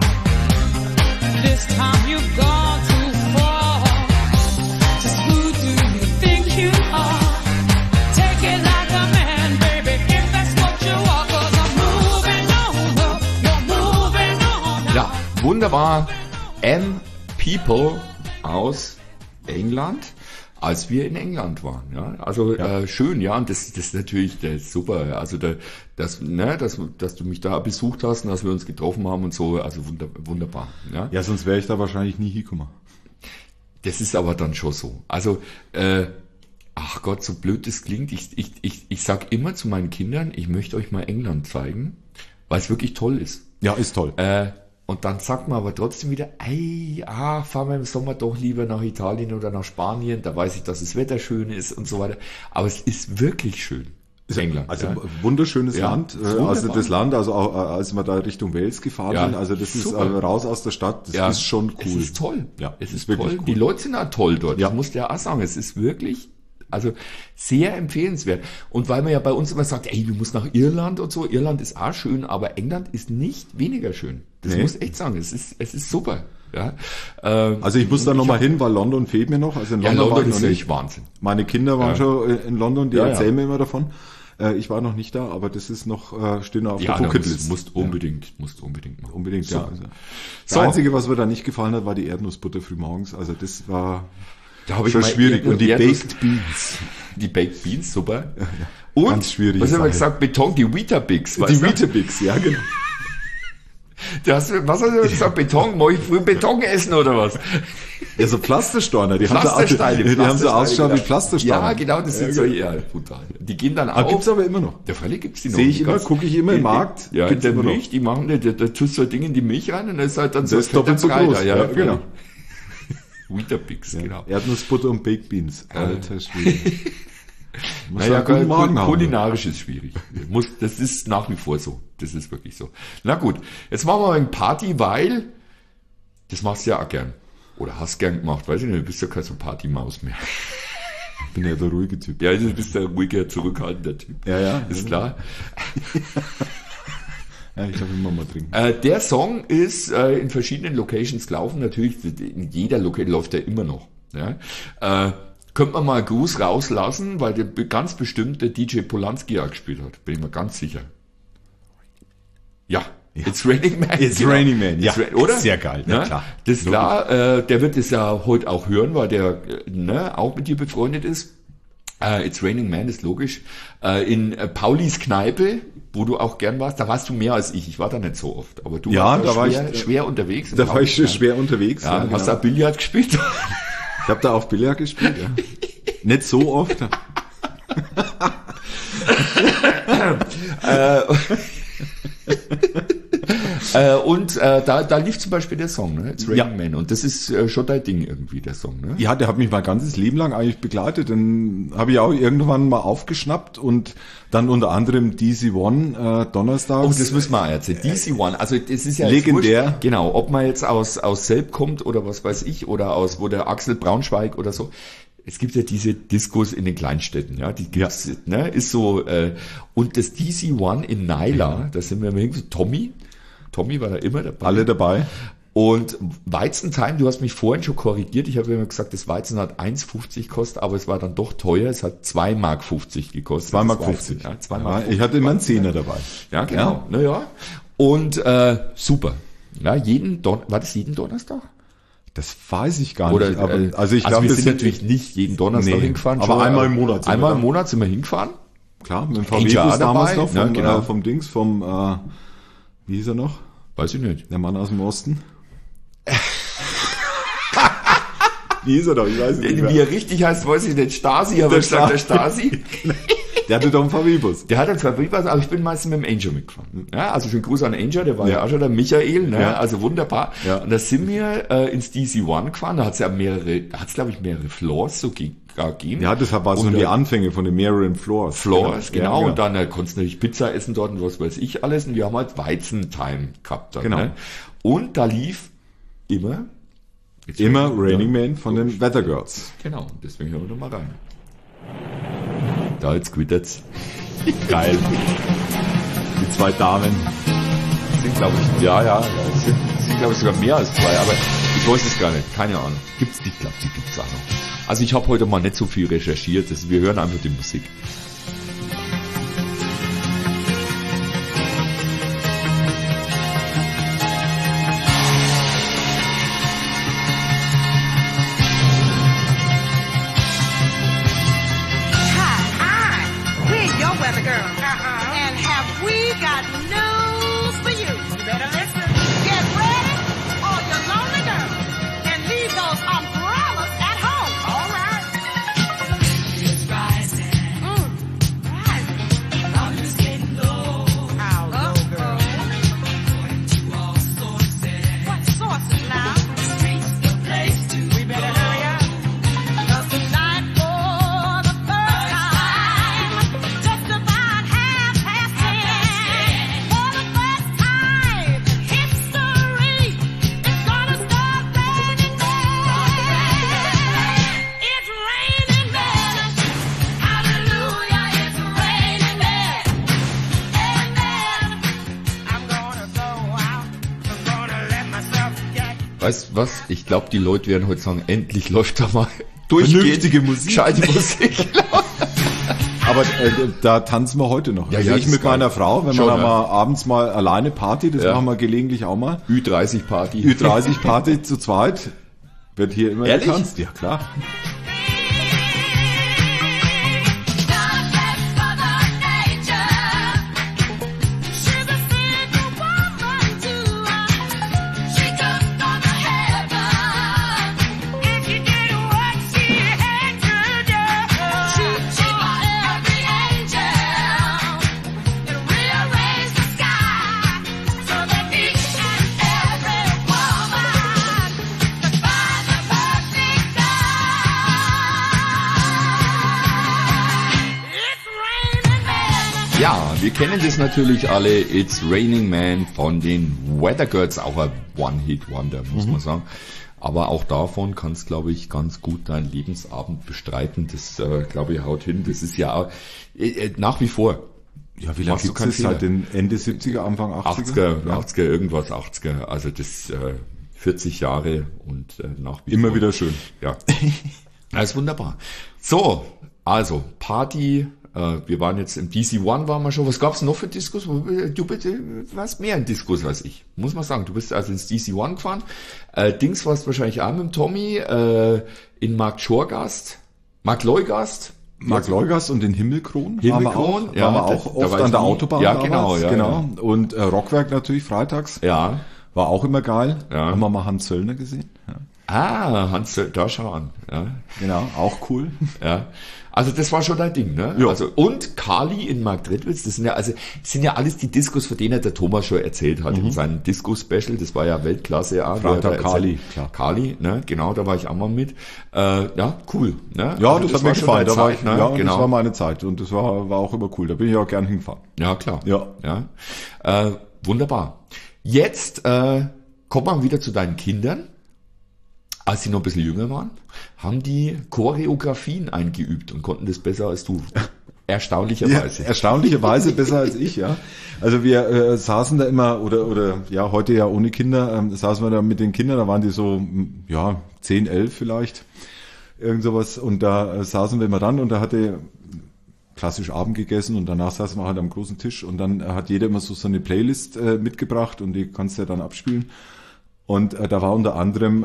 S5: This time you've gone too far. Just who do you think you are? Take it like a man, baby, if that's what you are. 'Cause I'm moving on up. You're moving on.
S2: Ja, wunderbar. M-People aus England, als wir in England waren. Ja, also schön, ja, und das ist natürlich das ist super. Also dass du mich da besucht hast und dass wir uns getroffen haben und so, also wunderbar. Ja.
S3: Ja, sonst wäre ich da wahrscheinlich nie hingekommen.
S2: Das ist aber dann schon so. Also, ach Gott, so blöd das klingt. Ich sag immer zu meinen Kindern, ich möchte euch mal England zeigen, weil es wirklich toll ist.
S3: Ja, ist toll.
S2: Und dann sagt man aber trotzdem wieder, fahren wir im Sommer doch lieber nach Italien oder nach Spanien, da weiß ich, dass das Wetter schön ist und so weiter. Aber es ist wirklich schön. England.
S3: Also
S2: ja.
S3: wunderschönes
S2: Ja,
S3: Land.
S2: wunderbar.
S3: Also das Land, also auch als wir da Richtung Wales gefahren
S2: Ja,
S3: sind, also das ist
S2: super.
S3: raus aus der Stadt, das
S2: Ja,
S3: ist schon cool.
S2: Es ist toll.
S3: Ja,
S2: es ist
S3: wirklich
S2: toll.
S3: cool.
S2: Die Leute sind auch toll dort.
S3: Ja.
S2: Das musst du ja auch sagen. Es ist wirklich, also sehr empfehlenswert. Und weil man ja bei uns immer sagt, ey, du musst nach Irland und so. Irland ist auch schön, aber England ist nicht weniger schön. Das
S3: Nee.
S2: muss ich echt sagen. Es ist super. Ja.
S3: Also ich muss da nochmal hin, weil London fehlt mir noch. Also in
S2: Ja,
S3: London, war
S2: London
S3: ich
S2: ist
S3: noch
S2: wirklich
S3: nicht.
S2: Wahnsinn.
S3: Meine Kinder waren
S2: Ja.
S3: schon in London, die
S2: Ja, ja.
S3: erzählen mir immer davon. Ich war noch nicht da, aber das ist noch, steht noch auf
S2: Ja,
S3: der
S2: da
S3: Bucketlist.
S2: musst unbedingt machen.
S3: Unbedingt, ja.
S2: Super.
S3: Also. Das
S2: So.
S3: Einzige, was mir da nicht gefallen hat, war die Erdnussbutter frühmorgens. Also das war
S2: Da habe ich
S3: schon
S2: mal
S3: schwierig. Und die
S2: Erdnuss-
S3: Baked Beans.
S2: Die Baked Beans, super. Und,
S3: Ganz schwierige
S2: was haben wir
S3: Sache.
S2: gesagt? Beton, die Weetabix.
S3: Die
S2: weißt du?
S3: Weetabix, ja genau.
S2: Was hast du gesagt? Beton? Muss ich früh Beton essen oder was?
S3: Ja, so Pflastersteine. Die
S2: Pflastersteine.
S3: haben so ausgeschaut wie
S2: genau.
S3: Pflastersteine.
S2: Ja, genau, das sind
S3: Ja,
S2: so,
S3: genau.
S2: ja, brutal. Die gehen dann
S3: Aber
S2: auf.
S3: gibt's aber immer noch.
S2: Der Falle gibt's die noch.
S3: Sehe ich immer,
S2: Ganz-
S3: gucke ich immer im
S2: in-
S3: Markt,
S2: Ja, in
S3: gibt's
S2: der
S3: immer noch.
S2: Milch, die machen, da tust du ein Ding in die Milch rein und dann ist halt dann so
S3: Das ist doppelt so
S2: fetter Brei
S3: groß.
S2: da,
S3: Ja, genau.
S2: Weetabix, genau.
S3: Erdnussbutter und Baked Beans. Alter Schwede. Muss
S2: Naja,
S3: einen guten Magen haben.
S2: kulinarisch ist schwierig. Das ist nach wie vor so. Das ist wirklich so. Na gut, jetzt machen wir ein Party, weil das machst du ja auch gern. Oder hast gern gemacht, weiß ich nicht, du bist ja keine so Partymaus mehr.
S3: Ich bin ja der ruhige Typ.
S2: Ja, du bist der ruhige, zurückhaltende Typ.
S3: Ja, ja.
S2: Ist klar.
S3: Ja, ich darf immer mal trinken.
S2: Der Song ist in verschiedenen Locations gelaufen. Natürlich, in jeder Location läuft er immer noch. Ja? Könnte man mal einen Gruß rauslassen, weil der ganz bestimmt der DJ Polanski auch gespielt hat. Bin ich mir ganz sicher. Ja, It's Raining Man.
S3: It's Raining Man, ja.
S2: Oder?
S3: Sehr geil, ja,
S2: Ja,
S3: klar.
S2: Das ist klar, der wird es ja heute auch hören, weil der auch mit dir befreundet ist. It's Raining Man ist logisch. In Paulis Kneipe, wo du auch gern warst, da warst du mehr als ich. Ich war da nicht so oft. Aber du
S3: Ja,
S2: warst
S3: da war
S2: schwer unterwegs. in
S3: Da war ich
S2: Paulis
S3: schwer unterwegs.
S2: Kneipe. Ja, hast da
S3: genau.
S2: Billard gespielt?
S3: Ich habe da auch Billard gespielt, ja. Nicht so oft.
S2: Und da lief zum Beispiel der Song, ne? It's Raining
S3: Ja.
S2: Man. Und das ist schon dein Ding irgendwie, der Song, ne?
S3: Ja, der hat mich mein ganzes Leben lang eigentlich begleitet. Dann habe ich auch irgendwann mal aufgeschnappt und dann unter anderem DC-1 donnerstags.
S2: Oh, das müssen wir erzählen. DC-1, also das ist ja jetzt
S3: Legendär.
S2: wurscht. Genau, ob man jetzt aus Selb kommt oder was weiß ich, oder aus wo der Axel Braunschweig oder so. Es gibt ja diese Diskos in den Kleinstädten, ja, die gibt's, ne, ist so, und das DC-1 in Naila, da sind wir immer irgendwie, Tommy war da immer dabei.
S3: Alle dabei.
S2: Und Weizentime, du hast mich vorhin schon korrigiert, ich habe immer gesagt, das Weizen hat 1,50 gekostet, aber es war dann doch teuer, es hat 2,50 Mark gekostet.
S3: 2,50 Mark.
S2: Das Weizen, ja, 2,50 Mark.
S3: Ich hatte immer einen Zehner dabei.
S2: Ja, genau. Naja. Und super. Ja, war das jeden Donnerstag?
S3: Das weiß ich gar
S2: Oder,
S3: nicht. Aber, also ich
S2: wir
S3: glaube,
S2: sind natürlich nicht jeden Donnerstag
S3: Nee,
S2: hingefahren.
S3: aber
S2: schon,
S3: einmal im Monat sind
S2: Einmal
S3: wir
S2: im
S3: da.
S2: Monat sind wir hingefahren.
S3: Klar, mit dem
S2: Angel
S3: VW-Bus damals
S2: dabei,
S3: noch,
S2: ne, genau.
S3: wie hieß er noch?
S2: Weiß ich nicht.
S3: Der Mann aus dem Osten. Wie hieß er doch? Ich weiß es nicht
S2: Wie
S3: mehr.
S2: er richtig heißt, weiß ich nicht. Stasi, aber ich sag der Stasi.
S3: Der hatte doch einen VW-Bus.
S2: Der hat dann zwar Briefpass, aber ich bin meistens mit dem Angel mitgefahren. Ja, also schönen Gruß an Angel, der war ja auch schon der Michael, ne?
S3: Ja.
S2: Also wunderbar.
S3: Ja.
S2: Und da sind wir ins DC-1 gefahren, da hat's mehrere Floors so gegeben.
S3: Ja, das war so
S2: Und,
S3: die Anfänge von den mehreren Floors.
S2: Genau.
S3: Ja,
S2: Und dann konntest du natürlich Pizza essen dort und was weiß ich alles. Und wir haben halt Weizentime gehabt. Dann,
S3: Genau.
S2: Ne? Und da lief immer
S3: Raining Man von den Weather Girls.
S2: Genau, deswegen hören wir noch mal rein. Da, jetzt quittert's.
S3: Geil. Die zwei Damen.
S2: Sind, glaube ich, ja, sind glaube ich sogar mehr als zwei, aber ich weiß es gar nicht, keine Ahnung. Gibt's, ich glaube, die gibt's auch noch. Also ich habe heute mal nicht so viel recherchiert, wir hören einfach die Musik.
S7: Hi, we're your weather girl. And have we got news for you? You better listen. Get ready, all your lonely girls, and leave those umbrellas at home. All right. It's rising. Rising. Volume's getting low. How low, girl? Going to all sources. What sources now? The streets, the place to we better hurry up. 'Cause tonight for the first time, just about 10:30, for the first time in history, it's gonna start raining men. It's raining men. Hallelujah, it's raining men. Amen. I'm gonna go out. I'm gonna let myself get.
S2: Weißt du was? Ich glaube, die Leute werden heute sagen, endlich läuft da mal durchgehend
S3: Vernünftige Musik.
S2: gescheite Musik.
S3: Aber da tanzen wir heute noch.
S2: Ja,
S3: Also
S2: ja,
S3: ich
S2: das
S3: mit
S2: ist geil.
S3: meiner Frau, wenn
S2: Schon,
S3: wir dann
S2: ja.
S3: mal abends mal alleine Party, das
S2: Ja.
S3: machen wir gelegentlich auch mal.
S2: Ü30 Party.
S3: Ü30 Party zu zweit, wird hier immer
S2: Ehrlich?
S3: getanzt. Ja, klar.
S2: Ja, wir kennen das natürlich alle. It's Raining Man von den Weather Girls, auch ein One-Hit-Wonder, muss man sagen. Aber auch davon kannst, glaube ich, ganz gut deinen Lebensabend bestreiten. Das, glaube ich, haut hin. Das ist ja nach wie vor.
S3: Ja, wie lange
S2: Machst du
S3: gibt's
S2: keinen
S3: das?
S2: Fehler?
S3: Seit den Ende 70er, Anfang 80er?
S2: 80er, irgendwas 80er. Also das 40 Jahre und nach wie
S3: Immer
S2: vor.
S3: wieder schön.
S2: Ja. Das ist wunderbar. So, also Party Wir waren jetzt im DC-1 waren wir schon. Was gab's noch für Diskos? Du bitte warst mehr in Diskos als ich. Muss man sagen. Du bist also ins DC-1 gefahren. Dings warst wahrscheinlich auch mit dem Tommy, in Markt Leugast.
S3: Mark Leugast und den Himmelkron.
S2: Himmelkron,
S3: waren wir auch
S2: da
S3: oft
S2: war
S3: an der
S2: ich nie.
S3: Autobahn.
S2: Ja,
S3: damals,
S2: genau.
S3: Und Rockwerk natürlich freitags.
S2: Ja.
S3: War auch immer geil.
S2: Ja.
S3: Haben wir mal Hans Zöllner gesehen. Ja.
S2: Hans, da schau an. Ja.
S3: Genau, auch cool.
S2: Ja. Also das war schon dein Ding, ne?
S3: Ja.
S2: Also und Kali in Marktredwitz, das sind ja alles die Diskos, von denen der Thomas schon erzählt hat in seinem Disco-Special. Das war ja Weltklasse.
S3: Freitag Kali, klar.
S2: Kali, ne? Genau, da war ich auch mal mit. Ja, cool. Ne?
S3: Ja,
S2: Also
S3: das hat mir
S2: schon
S3: gefallen.
S2: deine
S3: Da war
S2: Zeit,
S3: ich,
S2: ne?
S3: ja, und
S2: Genau.
S3: das war meine Zeit. Und das war auch immer cool. Da bin ich auch gern hingefahren.
S2: Ja, klar.
S3: Ja.
S2: Wunderbar. Jetzt kommt man wieder zu deinen Kindern. Als sie noch ein bisschen jünger waren, haben die Choreografien eingeübt und konnten das besser als du. Erstaunlicherweise.
S3: Ja, erstaunlicherweise besser als ich, ja. Also wir saßen da immer, oder ja, heute ja ohne Kinder, saßen wir da mit den Kindern, da waren die so, 10, 11 vielleicht, irgend sowas. Und da saßen wir immer dann und da hatte klassisch Abend gegessen und danach saßen wir halt am großen Tisch und dann hat jeder immer so eine Playlist mitgebracht und die kannst du ja dann abspielen. Und da war unter anderem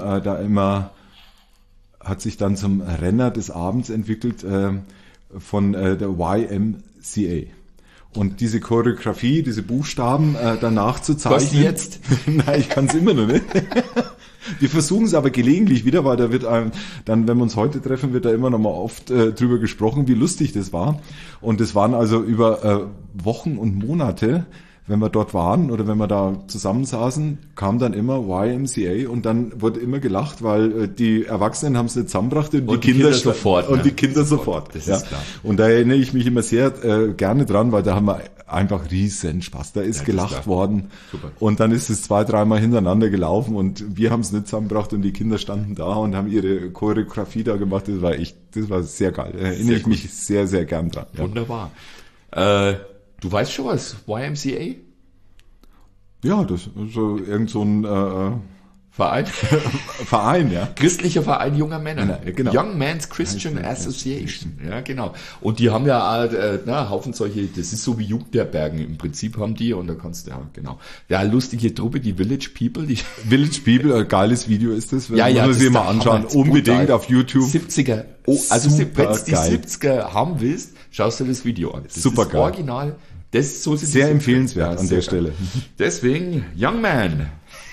S3: hat sich dann zum Renner des Abends entwickelt von der YMCA. Und diese Choreografie, diese Buchstaben danach zu zeichnen.
S2: Was jetzt?
S3: Nein, ich kann es immer noch nicht. Wir versuchen es aber gelegentlich wieder, weil da wird dann, wenn wir uns heute treffen, wird da immer noch mal oft drüber gesprochen, wie lustig das war. Und das waren also über Wochen und Monate, wenn wir dort waren oder wenn wir da zusammensaßen, kam dann immer YMCA und dann wurde immer gelacht, weil die Erwachsenen haben es nicht zusammengebracht und die Kinder
S2: sofort.
S3: Und die Kinder sofort.
S2: Das ist klar.
S3: Und da erinnere ich mich immer sehr gerne dran, weil da haben wir einfach riesen Spaß. Da ist gelacht worden.
S2: Super.
S3: Und dann ist es 2-3 Mal hintereinander gelaufen und wir haben es nicht zusammengebracht und die Kinder standen da und haben ihre Choreografie da gemacht. Das war sehr geil. Da erinnere ich mich sehr, sehr gern dran. Ja.
S2: Wunderbar. Du weißt schon was, YMCA?
S3: Ja, das ist so irgend so ein
S2: Verein?
S3: Verein, ja.
S2: Christlicher Verein junger Männer.
S3: Ja, genau.
S2: Young Men's Christian Association. Ja, genau. Und die haben ja Haufen solche, das ist so wie Jugendherbergen. Im Prinzip haben die und da kannst du, ja, genau. Ja, lustige Truppe, die Village People.
S3: Village People, ein geiles Video ist das.
S2: Ja,
S3: muss man
S2: das
S3: sich
S2: ist
S3: mal
S2: der
S3: anschauen.
S2: Hammer.
S3: Unbedingt
S2: Brutal.
S3: auf YouTube.
S2: 70er. Oh, also
S3: Super
S2: wenn du die
S3: geil.
S2: 70er haben willst, schaust du das Video an. Das
S3: Super
S2: ist
S3: geil.
S2: Original. Das, so sind
S3: Sehr
S2: die 70er.
S3: empfehlenswert
S2: Ja,
S3: an
S2: sehr
S3: der Stelle.
S2: Deswegen, Young Man.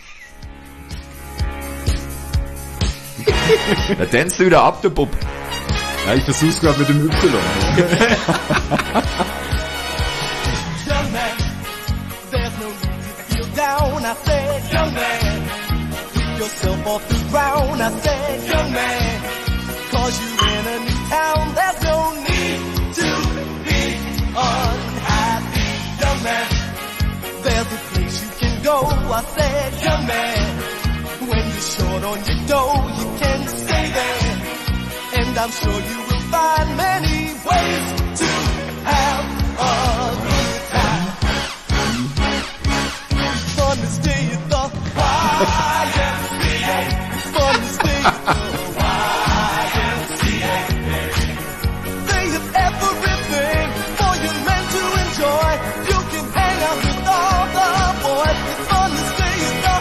S2: Da tanzt du wieder ab, der Bub.
S3: Ja, ich versuch's gerade mit dem Y.
S5: Young man, there's no need to feel down. I said, young man, pick yourself off the ground. I said, young man, 'cause you're in a new town. There's no need to be unhappy. Young man, there's a place you can go. I said, young man, when you're short on your dough, you can stay there. And I'm sure you will find many ways to have a good time. It's fun to stay at the YMCA. It's fun to stay at the YMCA. They have everything for you men to enjoy. You can hang out with all the boys. It's fun to stay at the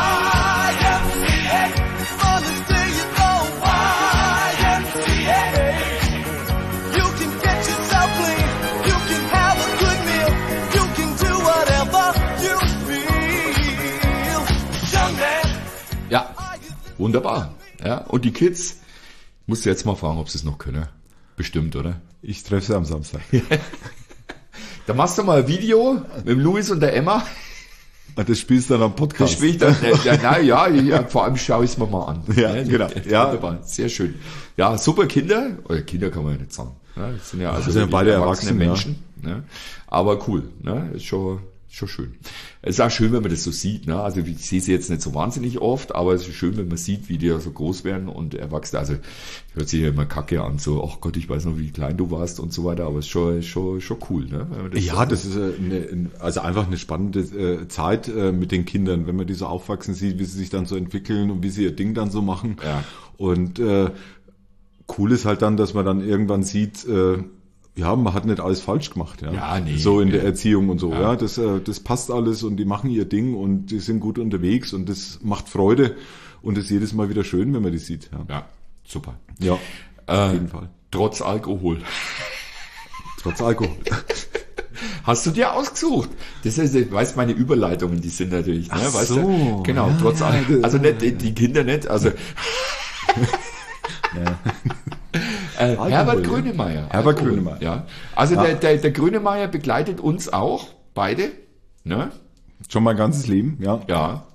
S5: YMCA. It's fun to stay at the YMCA. You can get yourself clean. You can have a good meal. You can do whatever you feel. Young man.
S2: Ja, wunderbar. Ja, und die Kids, musst du jetzt mal fragen, ob sie es noch können. Bestimmt, oder?
S3: Ich treffe sie am Samstag.
S2: Da machst du mal ein Video mit dem Luis und der Emma.
S3: Das spielst du dann am
S2: Das
S3: Podcast.
S2: spiele ich dann, ja, vor allem schaue ich es mir mal an.
S3: Ja, genau. Ja.
S2: Wunderbar, sehr schön. Ja, super Kinder, oder Kinder kann man ja nicht sagen. Ne? Das sind ja also
S3: sind ja beide erwachsene
S2: Menschen. Ne? Aber cool, ne? Ist schon schön. Es ist auch schön, wenn man das so sieht. Ne? Also ich sehe sie jetzt nicht so wahnsinnig oft, aber es ist schön, wenn man sieht, wie die so groß werden und erwachsen. Also hört sich ja immer kacke an, so, ach Gott, ich weiß noch, wie klein du warst und so weiter, aber es ist schon cool. Ne? Wenn man das
S3: Ja, das ist also einfach eine spannende Zeit mit den Kindern, wenn man die so aufwachsen sieht, wie sie sich dann so entwickeln und wie sie ihr Ding dann so machen.
S2: Ja.
S3: Und cool ist halt dann, dass man dann irgendwann sieht, ja, man hat nicht alles falsch gemacht, ja.
S2: Ja, nee.
S3: So in der Erziehung und so,
S2: Ja.
S3: ja. Das passt alles und die machen ihr Ding und die sind gut unterwegs und das macht Freude und es ist jedes Mal wieder schön, wenn man die sieht, ja.
S2: Ja, super.
S3: Ja, auf jeden Fall.
S2: Trotz Alkohol.
S3: Trotz Alkohol.
S2: Hast du dir ausgesucht? Das ist, ich weiß, meine Überleitungen, die sind natürlich, ne,
S3: Ach
S2: weißt
S3: so.
S2: du? Genau,
S3: Ja,
S2: trotz Alkohol. Also nicht, die Kinder nicht, also. Herbert
S3: ja.
S2: Grönemeyer.
S3: Herbert
S2: Alkohol,
S3: Grönemeyer.
S2: Ja. Also
S3: Ja.
S2: der Grönemeyer begleitet uns auch, beide, ne?
S3: Schon mein ganzes Leben, ja.
S2: Ja.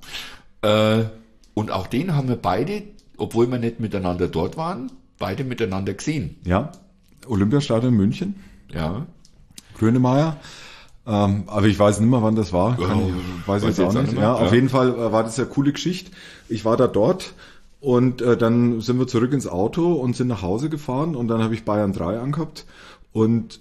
S2: Und auch den haben wir beide, obwohl wir nicht miteinander dort waren, beide miteinander gesehen.
S3: Ja. Olympiastadion München,
S2: Ja.
S3: Grönemeyer. Aber ich weiß nicht mehr, wann das war. Weiß ich jetzt auch nicht.
S2: mehr.
S3: Ja,
S2: Ja.
S3: auf jeden Fall war das eine coole Geschichte. Ich war da dort und dann sind wir zurück ins Auto und sind nach Hause gefahren und dann habe ich Bayern 3 angehabt und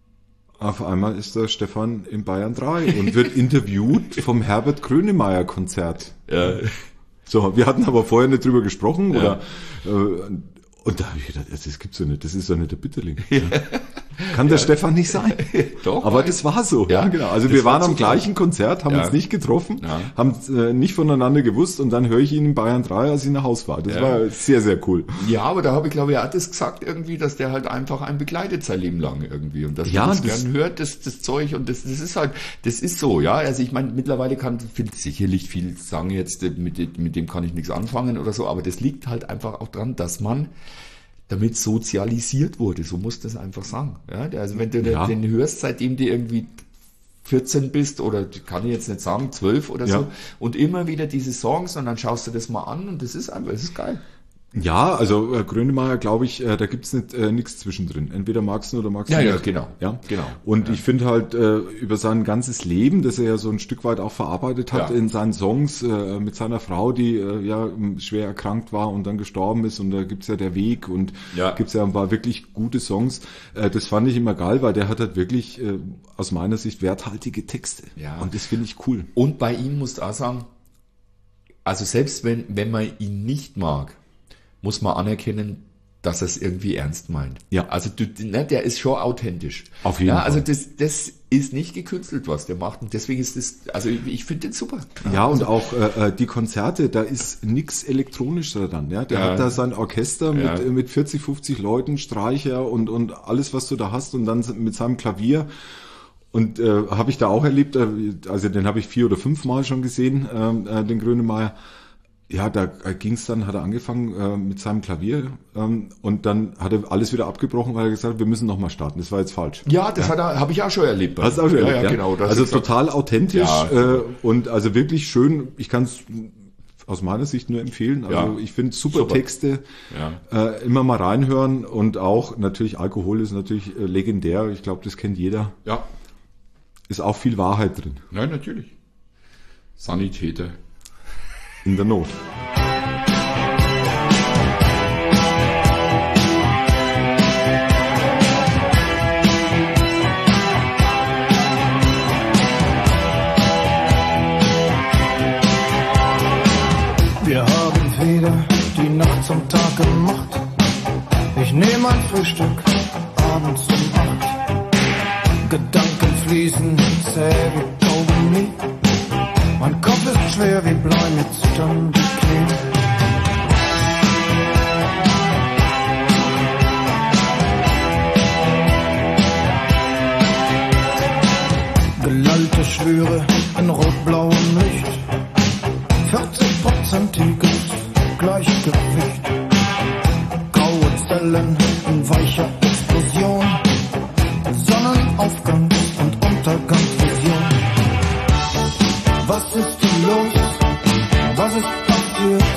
S3: auf einmal ist der Stefan in Bayern 3 und wird interviewt vom Herbert Grönemeyer Konzert.
S2: Ja.
S3: So, wir hatten aber vorher nicht drüber gesprochen oder und da habe ich gedacht, das gibt's ja nicht, das ist ja nicht der Bitterling. Kann der Stefan nicht sein.
S2: Doch.
S3: Aber das war so.
S2: Ja,
S3: genau. Also
S2: das
S3: wir
S2: war
S3: waren am
S2: super.
S3: gleichen Konzert, haben
S2: Ja.
S3: uns nicht getroffen,
S2: Ja.
S3: haben nicht voneinander gewusst und dann höre ich ihn in Bayern 3, als ich nach Hause war. Das
S2: Ja.
S3: war sehr, sehr cool.
S2: Ja, aber da habe ich, glaube ich, auch das gesagt irgendwie, dass der halt einfach einen begleitet sein Leben lang irgendwie und dass
S3: Ja,
S2: man das
S3: das-
S2: gern hört, das Zeug und das ist halt, das ist so, ja. Also ich meine, mittlerweile kann sicherlich viel sagen jetzt, mit dem kann ich nichts anfangen oder so, aber das liegt halt einfach auch dran, dass man damit sozialisiert wurde, so muss das einfach sagen. Ja, also wenn du
S3: Ja.
S2: den hörst, seitdem du irgendwie 14 bist oder kann ich jetzt nicht sagen, 12 oder
S3: Ja.
S2: so und immer wieder diese Songs und dann schaust du das mal an und das ist einfach, das ist geil.
S3: Ja, also Grönemeyer, glaube ich, da gibt's nichts zwischendrin. Entweder magst du ihn oder magst du
S2: Ja,
S3: ihn
S2: ja,
S3: nicht.
S2: genau.
S3: Ja,
S2: Genau.
S3: Und
S2: Ja.
S3: ich finde halt über sein ganzes Leben, das er ja so ein Stück weit auch verarbeitet hat
S2: Ja.
S3: in seinen Songs mit seiner Frau, die schwer erkrankt war und dann gestorben ist. Und da gibt's ja Der Weg und
S2: Ja.
S3: gibt's ja ein paar wirklich gute Songs. Das fand ich immer geil, weil der hat halt wirklich aus meiner Sicht werthaltige Texte.
S2: Ja.
S3: Und das finde ich cool.
S2: Und bei ihm musst du auch sagen, also selbst wenn man ihn nicht mag, muss man anerkennen, dass er es irgendwie ernst meint.
S3: Ja.
S2: Also der ist schon authentisch.
S3: Auf jeden
S2: ja, Also
S3: Fall.
S2: das ist nicht gekünstelt, was der macht. Und deswegen ist das, also ich finde den super.
S3: Ja, und auch die Konzerte, da ist nix elektronisch dran. Ja? Der
S2: Ja.
S3: hat da sein Orchester
S2: Ja.
S3: mit 40, 50 Leuten, Streicher und alles, was du da hast und dann mit seinem Klavier. Und habe ich da auch erlebt, also den habe ich 4 oder 5 Mal schon gesehen, den Grönemeyer. Ja, da ging's dann, hat er angefangen mit seinem Klavier und dann hat er alles wieder abgebrochen, weil er gesagt hat, wir müssen nochmal starten, das war jetzt falsch.
S2: Ja, das habe ich auch schon erlebt.
S3: Hast du auch schon erlebt,
S2: ja, genau. Das
S3: Also
S2: ist
S3: total authentisch
S2: Ja.
S3: und also wirklich schön. Ich kann es aus meiner Sicht nur empfehlen. Also
S2: Ja.
S3: ich finde super,
S2: Super.
S3: Texte.
S2: Ja.
S3: Immer mal reinhören und auch natürlich Alkohol ist natürlich legendär. Ich glaube, das kennt jeder.
S2: Ja,
S3: Ist auch viel Wahrheit drin.
S2: nein, natürlich. Sanitäter.
S3: In der Not.
S4: Wir haben weder die Nacht zum Tag gemacht. Ich nehme ein Frühstück abends um 8. Gedanken fließen zäh wie Kaugummi. Mein Kopf ist schwer wie Blei mit zitternden Knie. Gelallte Schwüre in rot-blauem Licht. 40%iges Gleichgewicht. Graue Zellen in weicher Explosion. Sonnenaufgang und Untergangsvision. Was ist denn los? Was ist passiert?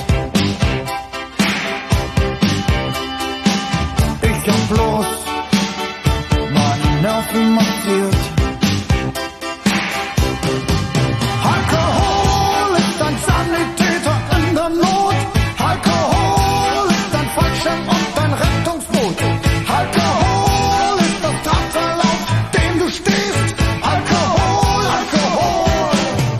S4: Ich hab bloß meine Nerven massiert. Alkohol ist ein Sanitäter in der Not. Alkohol ist ein Fallschirm und ein Rettungsboot. Alkohol ist das Tafellauf, dem du stehst. Alkohol, Alkohol.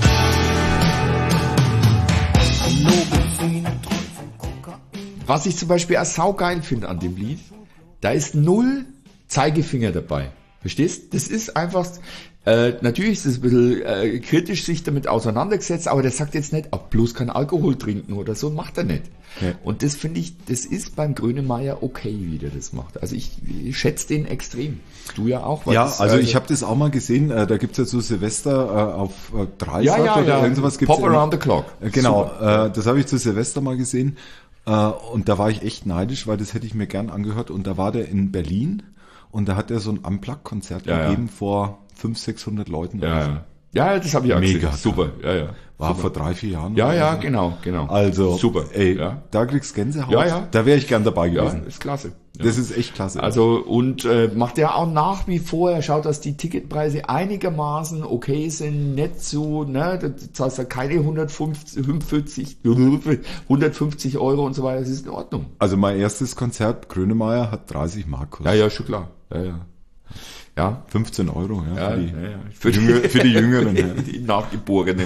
S4: Lobenzin, Tropfen Kokain.
S2: Was ich zum Beispiel auch saugeil finde an dem Lied, da ist null Zeigefinger dabei. Verstehst? Das ist einfach, natürlich ist es ein bisschen kritisch sich damit auseinandergesetzt, aber der sagt jetzt nicht, bloß kein Alkohol trinken oder so, macht er nicht.
S3: Ja.
S2: Und das finde ich, das ist beim Grönemeyer okay, wie der das macht. Also ich schätze den extrem. Du ja auch.
S3: Ja, also ich habe das auch mal gesehen, da gibt's ja so Silvester auf Dreisat oder irgendwas gibt's.
S2: Pop Around the Clock.
S3: Genau, das habe ich zu Silvester mal gesehen und da war ich echt neidisch, weil das hätte ich mir gern angehört und da war der in Berlin und da hat er so ein Unplugged-Konzert gegeben vor 500-600 Leuten.
S2: Ja, das habe ich auch
S3: Mega
S2: gesehen. Super, ja.
S3: War
S2: Super.
S3: vor 3-4 Jahren.
S2: Ja,
S3: oder
S2: ja,
S3: so.
S2: genau.
S3: Also,
S2: super.
S3: Ey,
S2: ja.
S3: da kriegst Gänsehaut.
S2: Ja.
S3: Da wäre ich gern dabei
S2: Ja,
S3: gewesen.
S2: ist klasse. Ja.
S3: Das ist echt klasse.
S2: Also und macht er auch nach wie vor, er schaut, dass die Ticketpreise einigermaßen okay sind, nicht so, ne, das heißt ja keine 150 Euro und so weiter, das ist in Ordnung.
S3: Also mein erstes Konzert, Grönemeyer, hat 30 Mark gekostet.
S2: Ja, schon klar. Ja.
S3: 15 Euro, ja.
S2: Für
S3: Für die Jüngeren. Ja.
S2: die Nachgeborenen.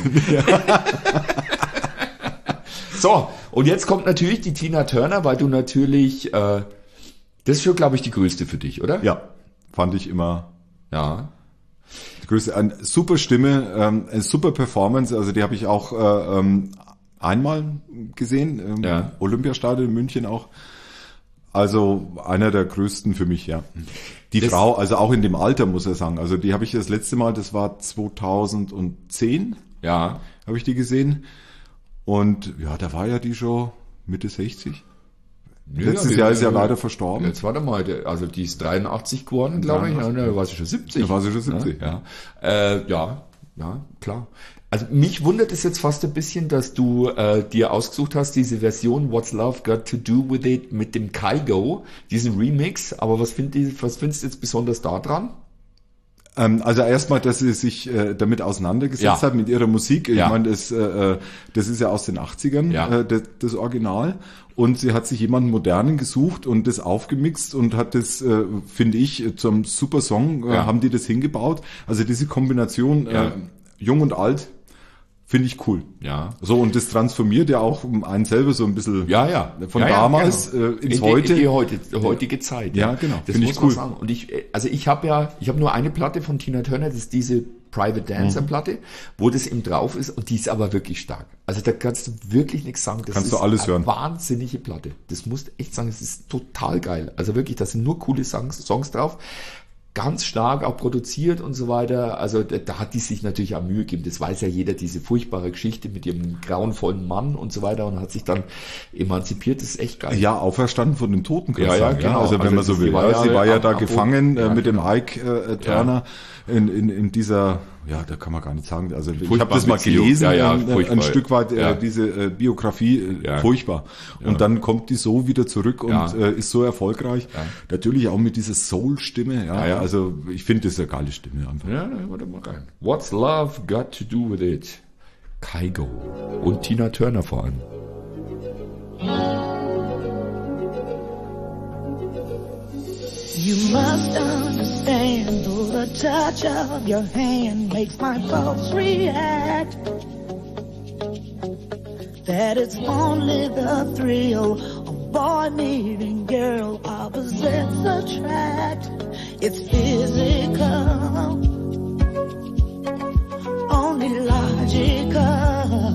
S2: So, und jetzt kommt natürlich die Tina Turner, weil du natürlich, das ist schon, glaube ich, die größte für dich, oder?
S3: Ja, fand ich immer
S2: Ja.
S3: die größte. Eine super Stimme, eine super Performance, also die habe ich auch einmal gesehen, im
S2: Ja.
S3: Olympiastadion in München auch. Also einer der größten für mich, ja. Die
S2: Das-
S3: Frau, also auch in dem Alter, muss ich sagen. Also die habe ich das letzte Mal, das war 2010,
S2: Ja.
S3: habe ich die gesehen. Und ja, da war ja die schon Mitte 60. Letztes Jahr ist ja leider verstorben.
S2: Jetzt warte mal, also die ist 83 geworden, glaube ich. Ja, da war sie schon 70.
S3: Da war sie schon 70.
S2: Ja, ja, klar. Also mich wundert es jetzt fast ein bisschen, dass du dir ausgesucht hast, diese Version What's Love Got to Do With It mit dem Kygo, diesen Remix. Aber was findest du jetzt besonders da dran?
S3: Also erstmal, dass sie sich damit auseinandergesetzt
S2: Ja.
S3: hat mit ihrer Musik. Ich
S2: Ja.
S3: meine, das ist ja aus den 80ern,
S2: Ja.
S3: das Original. Und sie hat sich jemanden Modernen gesucht und das aufgemixt und hat das, finde ich, zum super Song,
S2: Ja.
S3: haben die das hingebaut. Also diese Kombination,
S2: Ja.
S3: jung und alt, finde ich cool.
S2: Ja.
S3: So, und das transformiert ja auch einen selber so ein bisschen
S2: Ja.
S3: von
S2: Ja,
S3: damals
S2: genau.
S3: ins
S2: in
S3: Heute.
S2: Die heutige Zeit.
S3: Ja, genau.
S2: Das
S3: Finde
S2: muss
S3: ich
S2: man
S3: cool.
S2: sagen. Und ich habe nur eine Platte von Tina Turner, das ist diese Private Dancer Platte, wo das eben drauf ist und die ist aber wirklich stark. Also da kannst du wirklich nichts sagen. Das
S3: Kannst
S2: ist
S3: du alles
S2: eine
S3: hören.
S2: wahnsinnige Platte. Das musst du echt sagen, es ist total geil. Also wirklich, da sind nur coole Songs drauf. Ganz stark auch produziert und so weiter. Also da hat die sich natürlich auch Mühe gegeben. Das weiß ja jeder, diese furchtbare Geschichte mit ihrem grauenvollen Mann und so weiter und hat sich dann emanzipiert. Das ist echt geil.
S3: Ja, auferstanden von den Toten, kannst
S2: Ja,
S3: du
S2: ja,
S3: sagen.
S2: genau.
S3: Also wenn
S2: Also
S3: man so
S2: sie
S3: will.
S2: war ja
S3: Sie war ja da
S2: am
S3: gefangen
S2: Boden. Ja,
S3: mit dem
S2: genau.
S3: Ike Turner in dieser, ja, da kann man gar nicht sagen. Also ich habe
S2: Furchtbare
S3: das mal
S2: Beziehung.
S3: gelesen,
S2: Ja,
S3: ein
S2: furchtbar.
S3: Stück weit
S2: Ja.
S3: diese Biografie,
S2: Ja.
S3: furchtbar. Und dann kommt die so wieder zurück und
S2: Ja.
S3: ist so erfolgreich.
S2: Ja.
S3: Natürlich auch mit dieser Soul-Stimme. Ja,
S2: Ja.
S3: Also ich finde, das ist eine geile Stimme einfach.
S2: Ja, dann warte mal rein. What's Love Got to Do With It? Kygo. Und Tina Turner vor allem.
S5: You must understand, though the touch of your hand makes my pulse react, that it's only the thrill of boy meeting girl opposites attract. It's physical, only logical.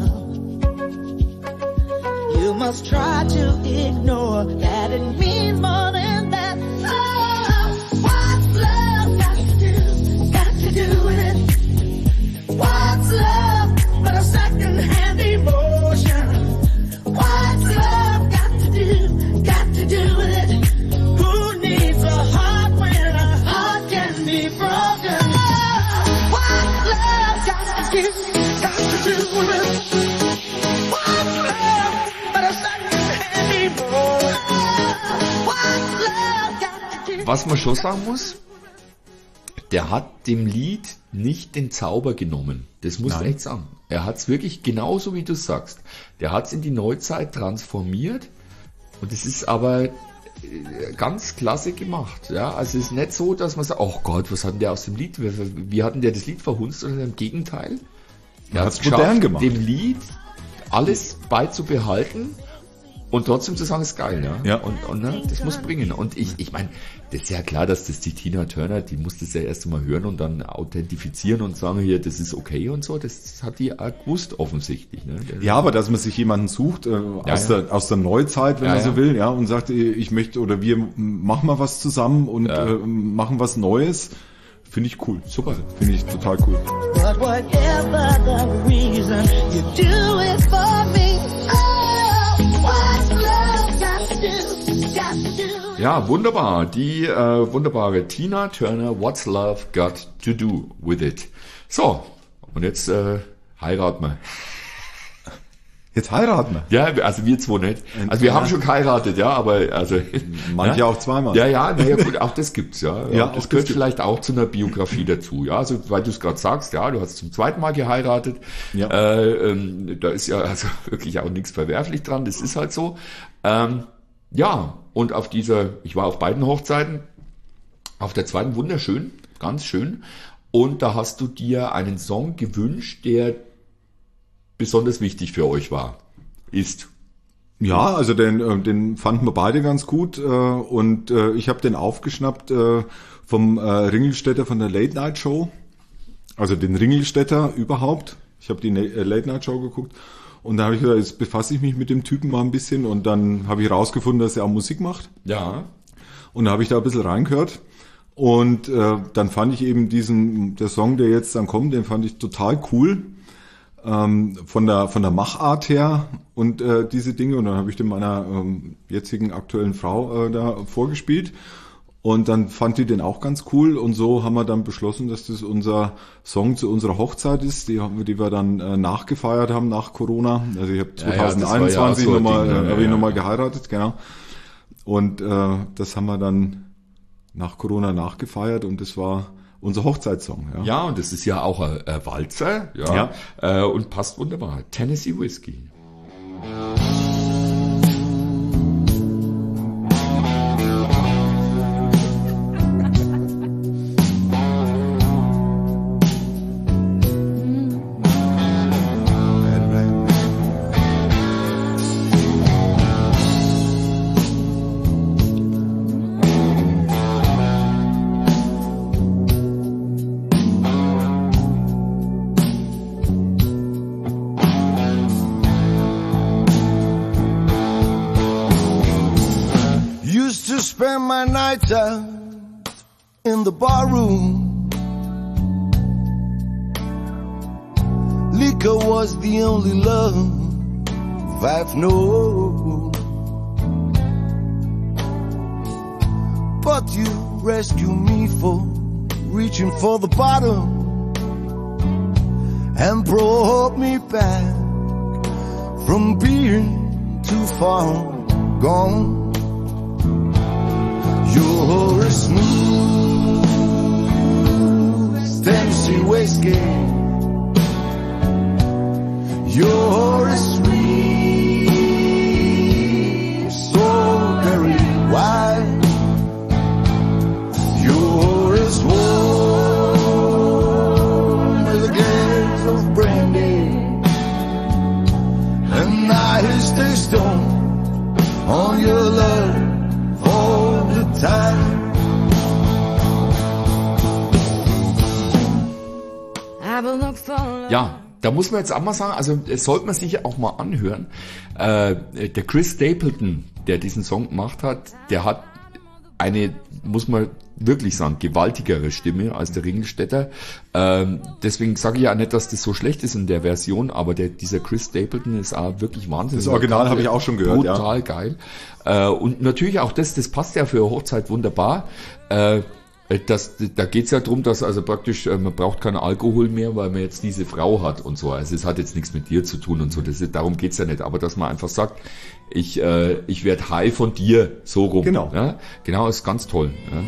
S5: You must try to ignore that it means more than that. Oh, what's love got to do with it? What's love but a second-hand emotion? What's love got to do with it? Who needs a heart when a heart can be broken? Oh, what's love got to do with it? What's love but a second-hand emotion? What's love got to do?
S2: Was man schon sagen muss, der hat dem Lied nicht den Zauber genommen. Das muss man echt sagen. Er hat es wirklich genauso, wie du sagst. Der hat es in die Neuzeit transformiert und es ist aber ganz klasse gemacht. Ja, also es ist nicht so, dass man sagt, oh Gott, was hat denn der aus dem Lied? Wie hat denn der das Lied verhunzt? Oder im Gegenteil. Er
S3: hat's
S2: hat's
S3: modern
S2: geschafft,
S3: gemacht.
S2: dem Lied alles beizubehalten Und trotzdem zu sagen, ist geil, ja.
S3: Ja.
S2: Und ne, das muss bringen. Und ich meine, das ist ja klar, dass das die Tina Turner, die muss das ja erst mal hören und dann authentifizieren und sagen, hier, das ist okay und so. Das hat die auch gewusst, offensichtlich. Ne?
S3: Ja, aber dass man sich jemanden sucht, aus der Neuzeit, wenn man so will, ja, und sagt, ich möchte, oder wir machen mal was zusammen und machen was Neues, finde ich cool. Super. Finde ich total cool.
S5: But whatever the reason, you do it for me. Oh, what's love got to do? Got to do.
S2: Ja, wunderbar. Die wunderbare Tina Turner, What's Love Got to Do with It. So, und jetzt heiraten wir.
S3: Jetzt heiraten wir.
S2: Ja, also wir zwei nicht. Also wir haben schon geheiratet, ja, aber also
S3: Manche auch zweimal.
S2: Ja, naja, gut, auch das gibt's, ja.
S3: Ja,
S2: das
S3: auch
S2: gehört
S3: das
S2: vielleicht auch zu einer Biografie dazu, ja. Also weil du es gerade sagst, ja, du hast zum zweiten Mal geheiratet.
S3: Ja.
S2: Da ist ja also wirklich auch nichts verwerflich dran, das ist halt so. Ja, und ich war auf beiden Hochzeiten, auf der zweiten wunderschön, ganz schön. Und da hast du dir einen Song gewünscht, der besonders wichtig für euch ist.
S3: Ja, also den fanden wir beide ganz gut und ich habe den aufgeschnappt vom Ringelstädter von der Late Night Show, also den Ringelstädter überhaupt. Ich habe die Late Night Show geguckt und da habe ich gesagt, jetzt befasse ich mich mit dem Typen mal ein bisschen und dann habe ich rausgefunden, dass er auch Musik macht.
S2: Ja.
S3: Und da habe ich da ein bisschen reingehört und dann fand ich eben der Song, der jetzt dann kommt, den fand ich total cool. Von der Machart her und diese Dinge und dann habe ich den meiner jetzigen aktuellen Frau da vorgespielt und dann fand die den auch ganz cool und so haben wir dann beschlossen, dass das unser Song zu unserer Hochzeit ist, die wir dann nachgefeiert haben nach Corona. Also ich habe 2021 nochmal geheiratet, genau. Und das haben wir dann nach Corona nachgefeiert und das war unser Hochzeitssong. Ja.
S2: Ja, und das ist ja auch ein Walzer, ja. Und passt wunderbar. Tennessee Whiskey.
S4: Spend my nights out in the barroom. Liquor was the only love I've known. But you rescued me for reaching for the bottom and brought me back from being too far gone. You're a smooth Tennessee whiskey. You're a sweet strawberry wine. You're as warm as a glass of brandy, and I stay stoned on your love.
S2: Ja, da muss man jetzt auch mal sagen, also das sollte man sich auch mal anhören. Der Chris Stapleton, der diesen Song gemacht hat, der hat eine, muss man wirklich sagen, gewaltigere Stimme als der Ringelstädter. Deswegen sage ich ja nicht, dass das so schlecht ist in der Version, aber dieser Chris Stapleton ist auch wirklich wahnsinnig.
S3: Das Original habe ich auch schon gehört,
S2: total geil. Und natürlich auch das passt ja für eine Hochzeit wunderbar. Da geht's ja drum, dass also praktisch man braucht keinen Alkohol mehr, weil man jetzt diese Frau hat und so. Also es hat jetzt nichts mit dir zu tun und so. Darum geht's ja nicht. Aber dass man einfach sagt, ich werde high von dir, so rum.
S3: Genau.
S2: Ja? Genau, ist ganz toll. Ja?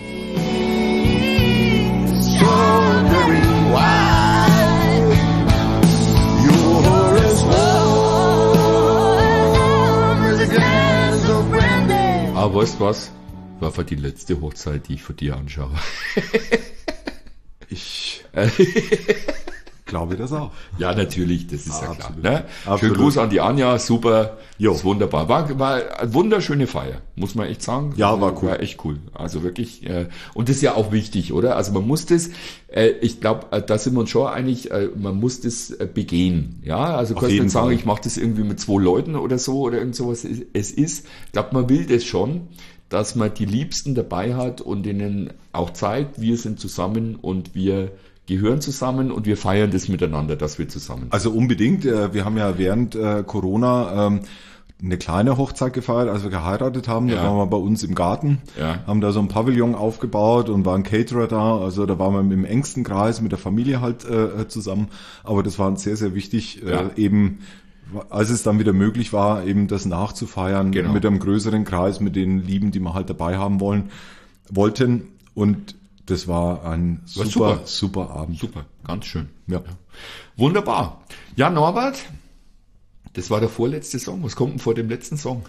S2: Aber weißt du was? War für die letzte Hochzeit, die ich von dir anschaue.
S3: glaube das auch.
S2: Ja, natürlich, das ist ja klar.
S3: Absolut.
S2: Ne? Schönen
S3: Absolut.
S2: Gruß an die Anja, super,
S3: Jo.
S2: ist wunderbar. War eine wunderschöne Feier, muss man echt sagen.
S3: Ja, war cool.
S2: War echt cool. Also wirklich, und das ist ja auch wichtig, oder? Also man muss das, ich glaube, da sind wir uns schon einig, man muss das begehen. Ja, also kannst du
S3: jeden
S2: nicht sagen,
S3: Fall.
S2: ich mache das irgendwie mit 2 Leuten oder so oder irgend sowas. Es ist, ich glaube, man will das schon, dass man die Liebsten dabei hat und ihnen auch zeigt, wir sind zusammen und wir gehören zusammen und wir feiern das miteinander, dass wir zusammen sind.
S3: Also unbedingt. Wir haben ja während Corona eine kleine Hochzeit gefeiert, als wir geheiratet haben. Da
S2: Ja.
S3: waren wir bei uns im Garten,
S2: Ja.
S3: haben da so ein Pavillon aufgebaut und war ein Caterer da. Also da waren wir im engsten Kreis mit der Familie halt zusammen. Aber das war uns sehr, sehr wichtig,
S2: Ja.
S3: eben als es dann wieder möglich war, eben das nachzufeiern
S2: Genau.
S3: mit einem größeren Kreis, mit den Lieben, die wir halt dabei haben wollten. Und das war ein
S2: War
S3: super,
S2: super.
S3: super Abend.
S2: Super, ganz schön.
S3: Ja.
S2: Wunderbar. Ja, Norbert, das war der vorletzte Song. Was kommt denn vor dem letzten Song?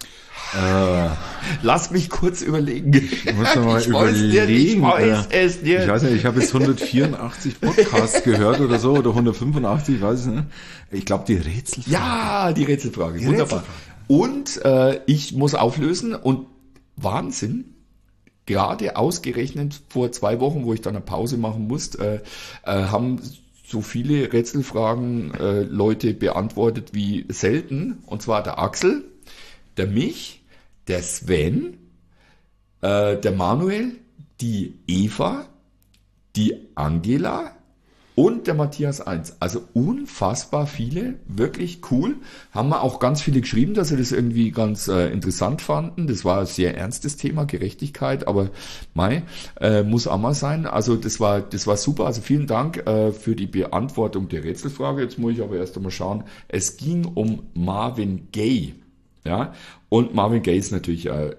S2: Lass mich kurz überlegen.
S3: Ich muss noch mal
S2: Ich weiß
S3: überlegen.
S2: es nicht.
S3: Ich weiß nicht, ich habe jetzt 184 Podcasts gehört oder so, oder 185, ich weiß es nicht. Ich glaube, die Rätselfrage.
S2: Ja, die Rätselfrage.
S3: Die
S2: Wunderbar.
S3: Rätselfrage.
S2: Und ich muss auflösen und Wahnsinn. Gerade ausgerechnet vor 2 Wochen, wo ich dann eine Pause machen musste, haben so viele Rätselfragen Leute beantwortet wie selten. Und zwar der Axel, der Mich, der Sven, der Manuel, die Eva, die Angela und der Matthias 1. Also unfassbar viele, wirklich cool. Haben wir auch ganz viele geschrieben, dass sie das irgendwie ganz interessant fanden. Das war ein sehr ernstes Thema, Gerechtigkeit, aber muss auch mal sein. Also das war super. Also vielen Dank für die Beantwortung der Rätselfrage. Jetzt muss ich aber erst einmal schauen. Es ging um Marvin Gaye. Ja, und Marvin Gaye ist natürlich ein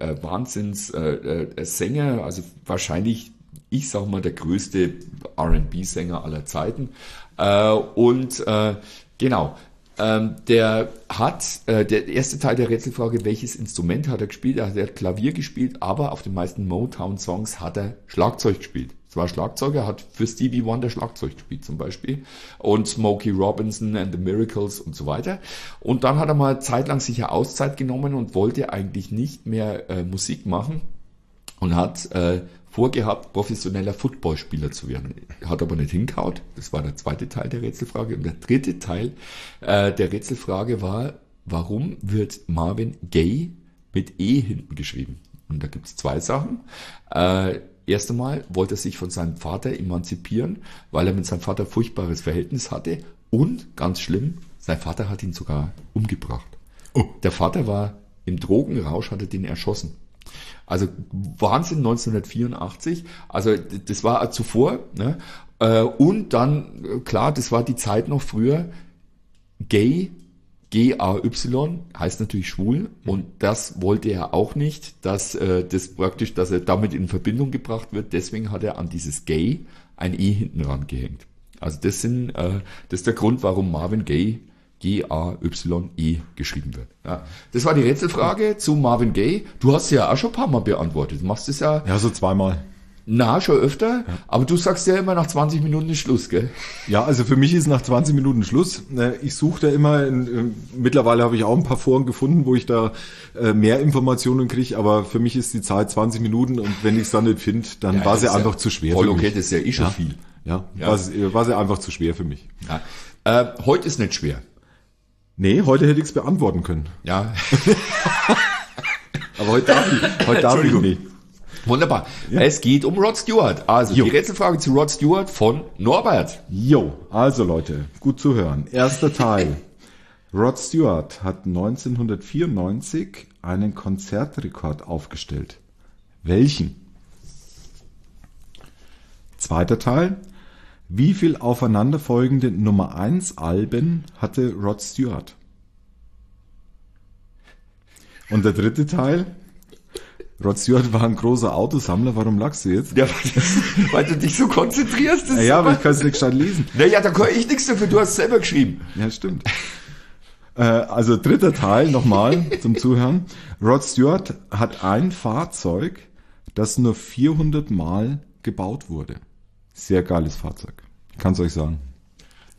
S2: Sänger, also wahrscheinlich, ich sag mal, der größte R&B-Sänger aller Zeiten. Genau, der erste Teil der Rätselfrage, welches Instrument hat er gespielt? Er hat Klavier gespielt, aber auf den meisten Motown-Songs hat er Schlagzeug gespielt. Es war Schlagzeuger, hat für Stevie Wonder Schlagzeug gespielt zum Beispiel und Smokey Robinson and the Miracles und so weiter. Und dann hat er mal zeitlang sich eine Auszeit genommen und wollte eigentlich nicht mehr Musik machen und hat vorgehabt, professioneller Footballspieler zu werden. Hat aber nicht hingehaut. Das war der zweite Teil der Rätselfrage. Und der dritte Teil der Rätselfrage war, warum wird Marvin Gaye mit E hinten geschrieben? Und da gibt es 2 Sachen. Erst einmal wollte er sich von seinem Vater emanzipieren, weil er mit seinem Vater ein furchtbares Verhältnis hatte. Und, ganz schlimm, sein Vater hat ihn sogar umgebracht. Der Vater war im Drogenrausch, hat er den erschossen. Also Wahnsinn, 1984. Also das war zuvor. Ne? Und dann, klar, das war die Zeit noch früher. Gay, G-A-Y, heißt natürlich schwul. Und das wollte er auch nicht, dass dass er damit in Verbindung gebracht wird. Deswegen hat er an dieses Gay ein E hinten rangehängt. Also das ist der Grund, warum Marvin Gaye G-A-Y-E geschrieben wird. Ja. Das war die Rätselfrage zu Marvin Gaye. Du hast sie ja auch schon ein paar Mal beantwortet. Du machst es ja,
S3: Ja, so 2-mal.
S2: schon öfter, aber du sagst ja immer nach 20 Minuten ist Schluss, gell?
S3: Ja, also für mich ist nach 20 Minuten Schluss. Ich suche da immer, mittlerweile habe ich auch ein paar Foren gefunden, wo ich da mehr Informationen kriege, aber für mich ist die Zeit 20 Minuten und wenn ich es dann nicht finde, dann war sie einfach zu schwer
S2: voll
S3: für
S2: okay,
S3: mich.
S2: das ist ja schon viel.
S3: Ja,
S2: Ja.
S3: war sie einfach zu schwer für mich.
S2: Ja. Heute ist nicht schwer.
S3: Nee, heute hätte ich es beantworten können.
S2: Ja,
S3: Aber heute darf ich nicht.
S2: wunderbar. Es geht um Rod Stewart. Also
S3: Jo.
S2: die Rätselfrage zu Rod Stewart von Norbert.
S3: Jo, also Leute, gut zu hören. Erster Teil. Rod Stewart hat 1994 einen Konzertrekord aufgestellt. Welchen? Zweiter Teil. Wie viel aufeinanderfolgende Nummer 1 Alben hatte Rod Stewart? Und der dritte Teil. Rod Stewart war ein großer Autosammler. Warum lachst du jetzt?
S2: Ja, weil du dich so konzentrierst. Das ist
S3: Ja, aber
S2: super.
S3: ich kann es nicht gescheit lesen.
S2: Naja, da kann ich nichts dafür, du hast es selber geschrieben.
S3: Ja, stimmt. Also dritter Teil nochmal zum Zuhören. Rod Stewart hat ein Fahrzeug, das nur 400 Mal gebaut wurde. Sehr geiles Fahrzeug. Ich kann es euch sagen.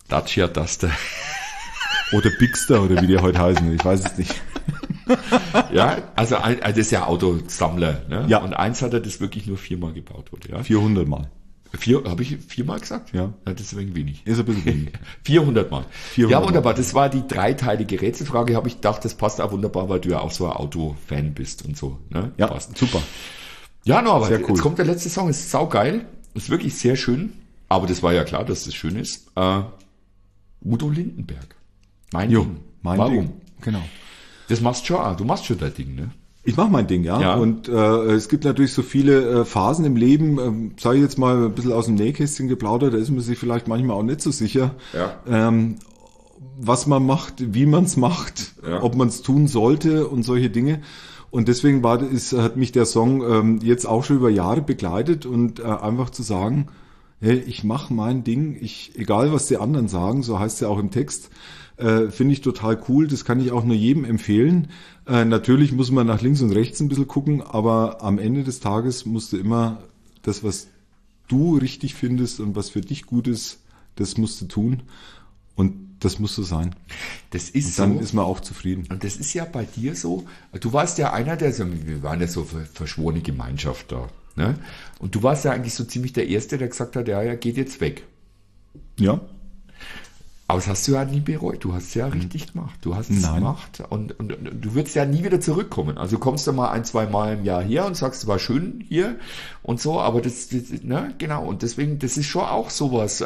S2: Dacia Duster.
S3: Oder Bigster oder wie die heute heißen, ich weiß es nicht.
S2: Ja, also das ist ja Autosammler, ne?
S3: Ja.
S2: Und eins hat er, das wirklich nur 4-mal gebaut wurde, ja?
S3: 400 Mal.
S2: Habe ich 4-mal gesagt?
S3: Ja.
S2: Das ist ein wenig wenig.
S3: Ist ein bisschen wenig.
S2: 400 Mal.
S3: 400
S2: Ja,
S3: Mal.
S2: wunderbar. Das war die dreiteilige Rätselfrage. Habe ich gedacht, das passt auch wunderbar, weil du ja auch so ein Autofan bist und so. Ne?
S3: Ja,
S2: Passt.
S3: super.
S2: Ja, Norbert,
S3: Sehr cool.
S2: jetzt kommt der letzte Song. Ist saugeil. Ist wirklich sehr schön. Aber das war ja klar, dass das schön ist. Udo Lindenberg. Mein Ding. Warum?
S3: Ding. Genau.
S2: Das machst du schon auch. Du machst schon dein Ding, ne?
S3: Ich mache mein Ding, ja.
S2: Ja.
S3: Und es gibt natürlich so viele Phasen im Leben, sage ich jetzt mal ein bisschen aus dem Nähkästchen geplaudert, da ist man sich vielleicht manchmal auch nicht so sicher,
S2: Ja.
S3: was man macht, wie man es macht,
S2: Ja.
S3: ob man es tun sollte und solche Dinge. Und deswegen hat mich der Song jetzt auch schon über Jahre begleitet und einfach zu sagen, hey, ich mache mein Ding, egal was die anderen sagen, so heißt es ja auch im Text, finde ich total cool, das kann ich auch nur jedem empfehlen. Natürlich muss man nach links und rechts ein bisschen gucken, aber am Ende des Tages musst du immer das, was du richtig findest und was für dich gut ist, das musst du tun und das muss so sein.
S2: Das ist
S3: Und dann
S2: so.
S3: ist man auch zufrieden.
S2: Und das ist ja bei dir so, du warst ja einer wir waren ja so verschworene Gemeinschaft da, ne? Und du warst ja eigentlich so ziemlich der Erste, der gesagt hat, ja, geht jetzt weg.
S3: Ja.
S2: Aber das hast du ja nie bereut, du hast es ja richtig gemacht, du hast es
S3: Nein.
S2: gemacht und du würdest ja nie wieder zurückkommen. Also kommst du mal 1-2 Mal im Jahr her und sagst, es war schön hier und so, aber das ne, genau, und deswegen, das ist schon auch sowas,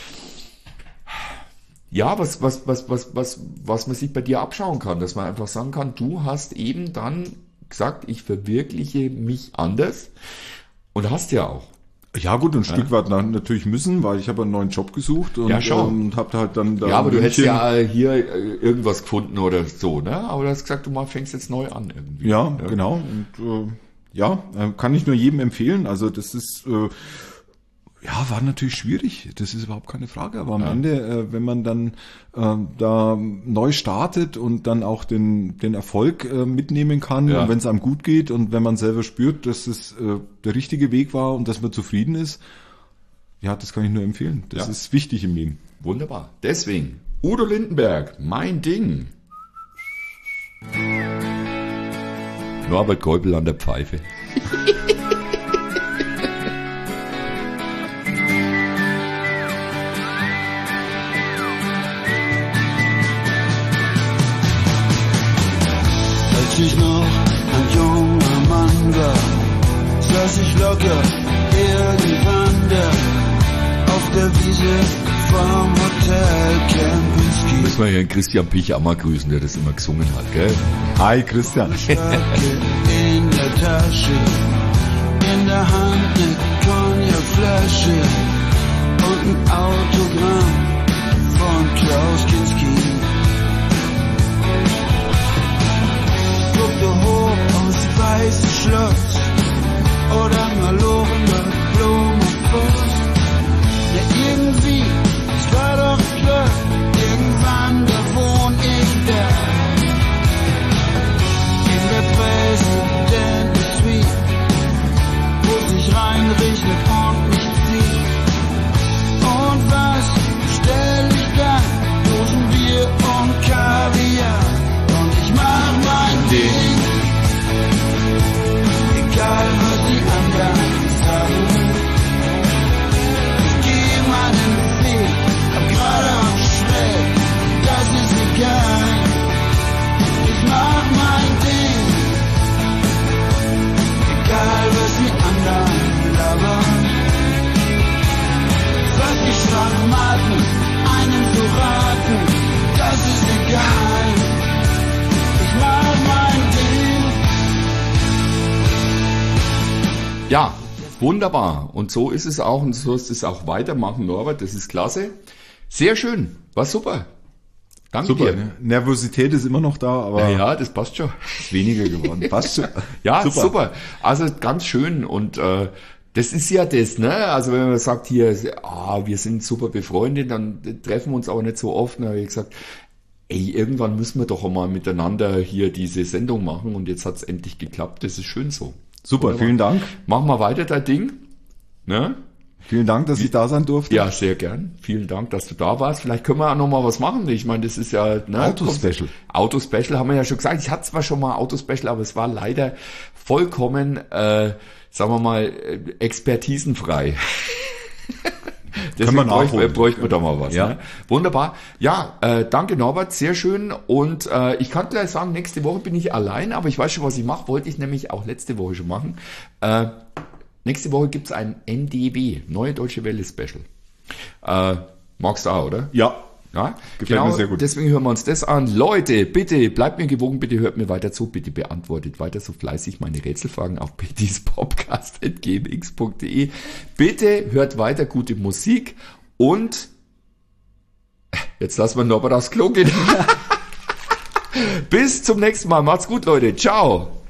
S2: ja, was man sich bei dir abschauen kann, dass man einfach sagen kann, du hast eben dann gesagt, ich verwirkliche mich anders und hast ja auch.
S3: Ja gut, ein Stück weit natürlich müssen, weil ich habe einen neuen Job gesucht und,
S2: Ja, schon.
S3: und habe halt dann da
S2: Ja, aber
S3: in
S2: du hättest
S3: München-
S2: ja hier irgendwas gefunden oder so, ne? Aber du hast gesagt, fängst jetzt neu an irgendwie.
S3: Ja, genau. Und kann ich nur jedem empfehlen. Also das ist war natürlich schwierig. Das ist überhaupt keine Frage. Aber am Ende, wenn man dann da neu startet und dann auch den Erfolg mitnehmen kann
S2: Ja.
S3: und wenn es einem gut geht und wenn man selber spürt, dass es der richtige Weg war und dass man zufrieden ist, ja, das kann ich nur empfehlen. Das
S2: Ja.
S3: ist wichtig im Leben.
S2: Wunderbar. Deswegen, Udo Lindenberg, mein Ding. Norbert Geubel an der Pfeife.
S1: Als ich noch ein junger Mann war, saß ich locker irgendwann da auf der Wiese vom Hotel Kempinski.
S2: Müssen wir hier den Christian Pich auch mal grüßen, der das immer gesungen hat, gell?
S3: Hi Christian.
S1: Stacke in der Tasche, in der Hand eine Cognac-Flasche und ein Autogramm von Klaus Kinski. Guckte hoch aufs weiße Schloss oder malorene Blumenpost. Ja, irgendwie, es war doch klar, irgendwann, da wohn ich da. In der Präsidenten Suite, wo sich reinregnet und mich zieht. Und was stell ich da? Dosenbier und Kaviar. Und ich mach mein Ding, egal was die anderen sagen. Ich geh meinen Weg, ob gerade und schräg, das ist egal. Ich mach mein Ding, egal was die anderen labern. Was die Schwachmaten einen so raten, das ist egal. Ich mach mein Ding.
S2: Ja, wunderbar. Und so ist es auch und so ist es auch weitermachen, Norbert. Das ist klasse. Sehr schön. War super. Danke
S3: Super.
S2: dir.
S3: Ne? Nervosität ist immer noch da, aber
S2: Ja, das passt schon.
S3: ist weniger geworden. Passt schon.
S2: Ja, super. Also ganz schön und das ist ja das, ne? Also wenn man sagt hier, wir sind super befreundet, dann treffen wir uns aber nicht so oft. Dann habe ich gesagt, irgendwann müssen wir doch einmal miteinander hier diese Sendung machen und jetzt hat's endlich geklappt. Das ist schön so.
S3: Super,
S2: Wunderbar.
S3: vielen Dank.
S2: Mach mal weiter dein Ding, ne?
S3: Vielen Dank, dass ich da sein durfte.
S2: Ja, sehr gern. Vielen Dank, dass du da warst. Vielleicht können wir auch noch mal was machen. Ich meine, das ist ja... Ne,
S3: Autospecial.
S2: Autospecial haben wir ja schon gesagt. Ich hatte zwar schon mal Autospecial, aber es war leider vollkommen, sagen wir mal, expertisenfrei. Deswegen bräuchten wir da mal was.
S3: Ja.
S2: Ne? Wunderbar. Ja, danke Norbert, sehr schön. Und ich kann gleich sagen, nächste Woche bin ich allein, aber ich weiß schon, was ich mache. Wollte ich nämlich auch letzte Woche schon machen. Nächste Woche gibt's ein NDW, Neue Deutsche Welle Special. Magst du auch, oder?
S3: Ja.
S2: Ja,
S3: Gefällt mir sehr gut.
S2: Deswegen hören wir uns das an. Leute, bitte bleibt mir gewogen, bitte hört mir weiter zu, bitte beantwortet weiter so fleißig meine Rätselfragen auf pettyspodcast@gmx.de. Bitte hört weiter gute Musik und jetzt lassen wir Norbert aufs Klo gehen. Bis zum nächsten Mal. Macht's gut, Leute. Ciao.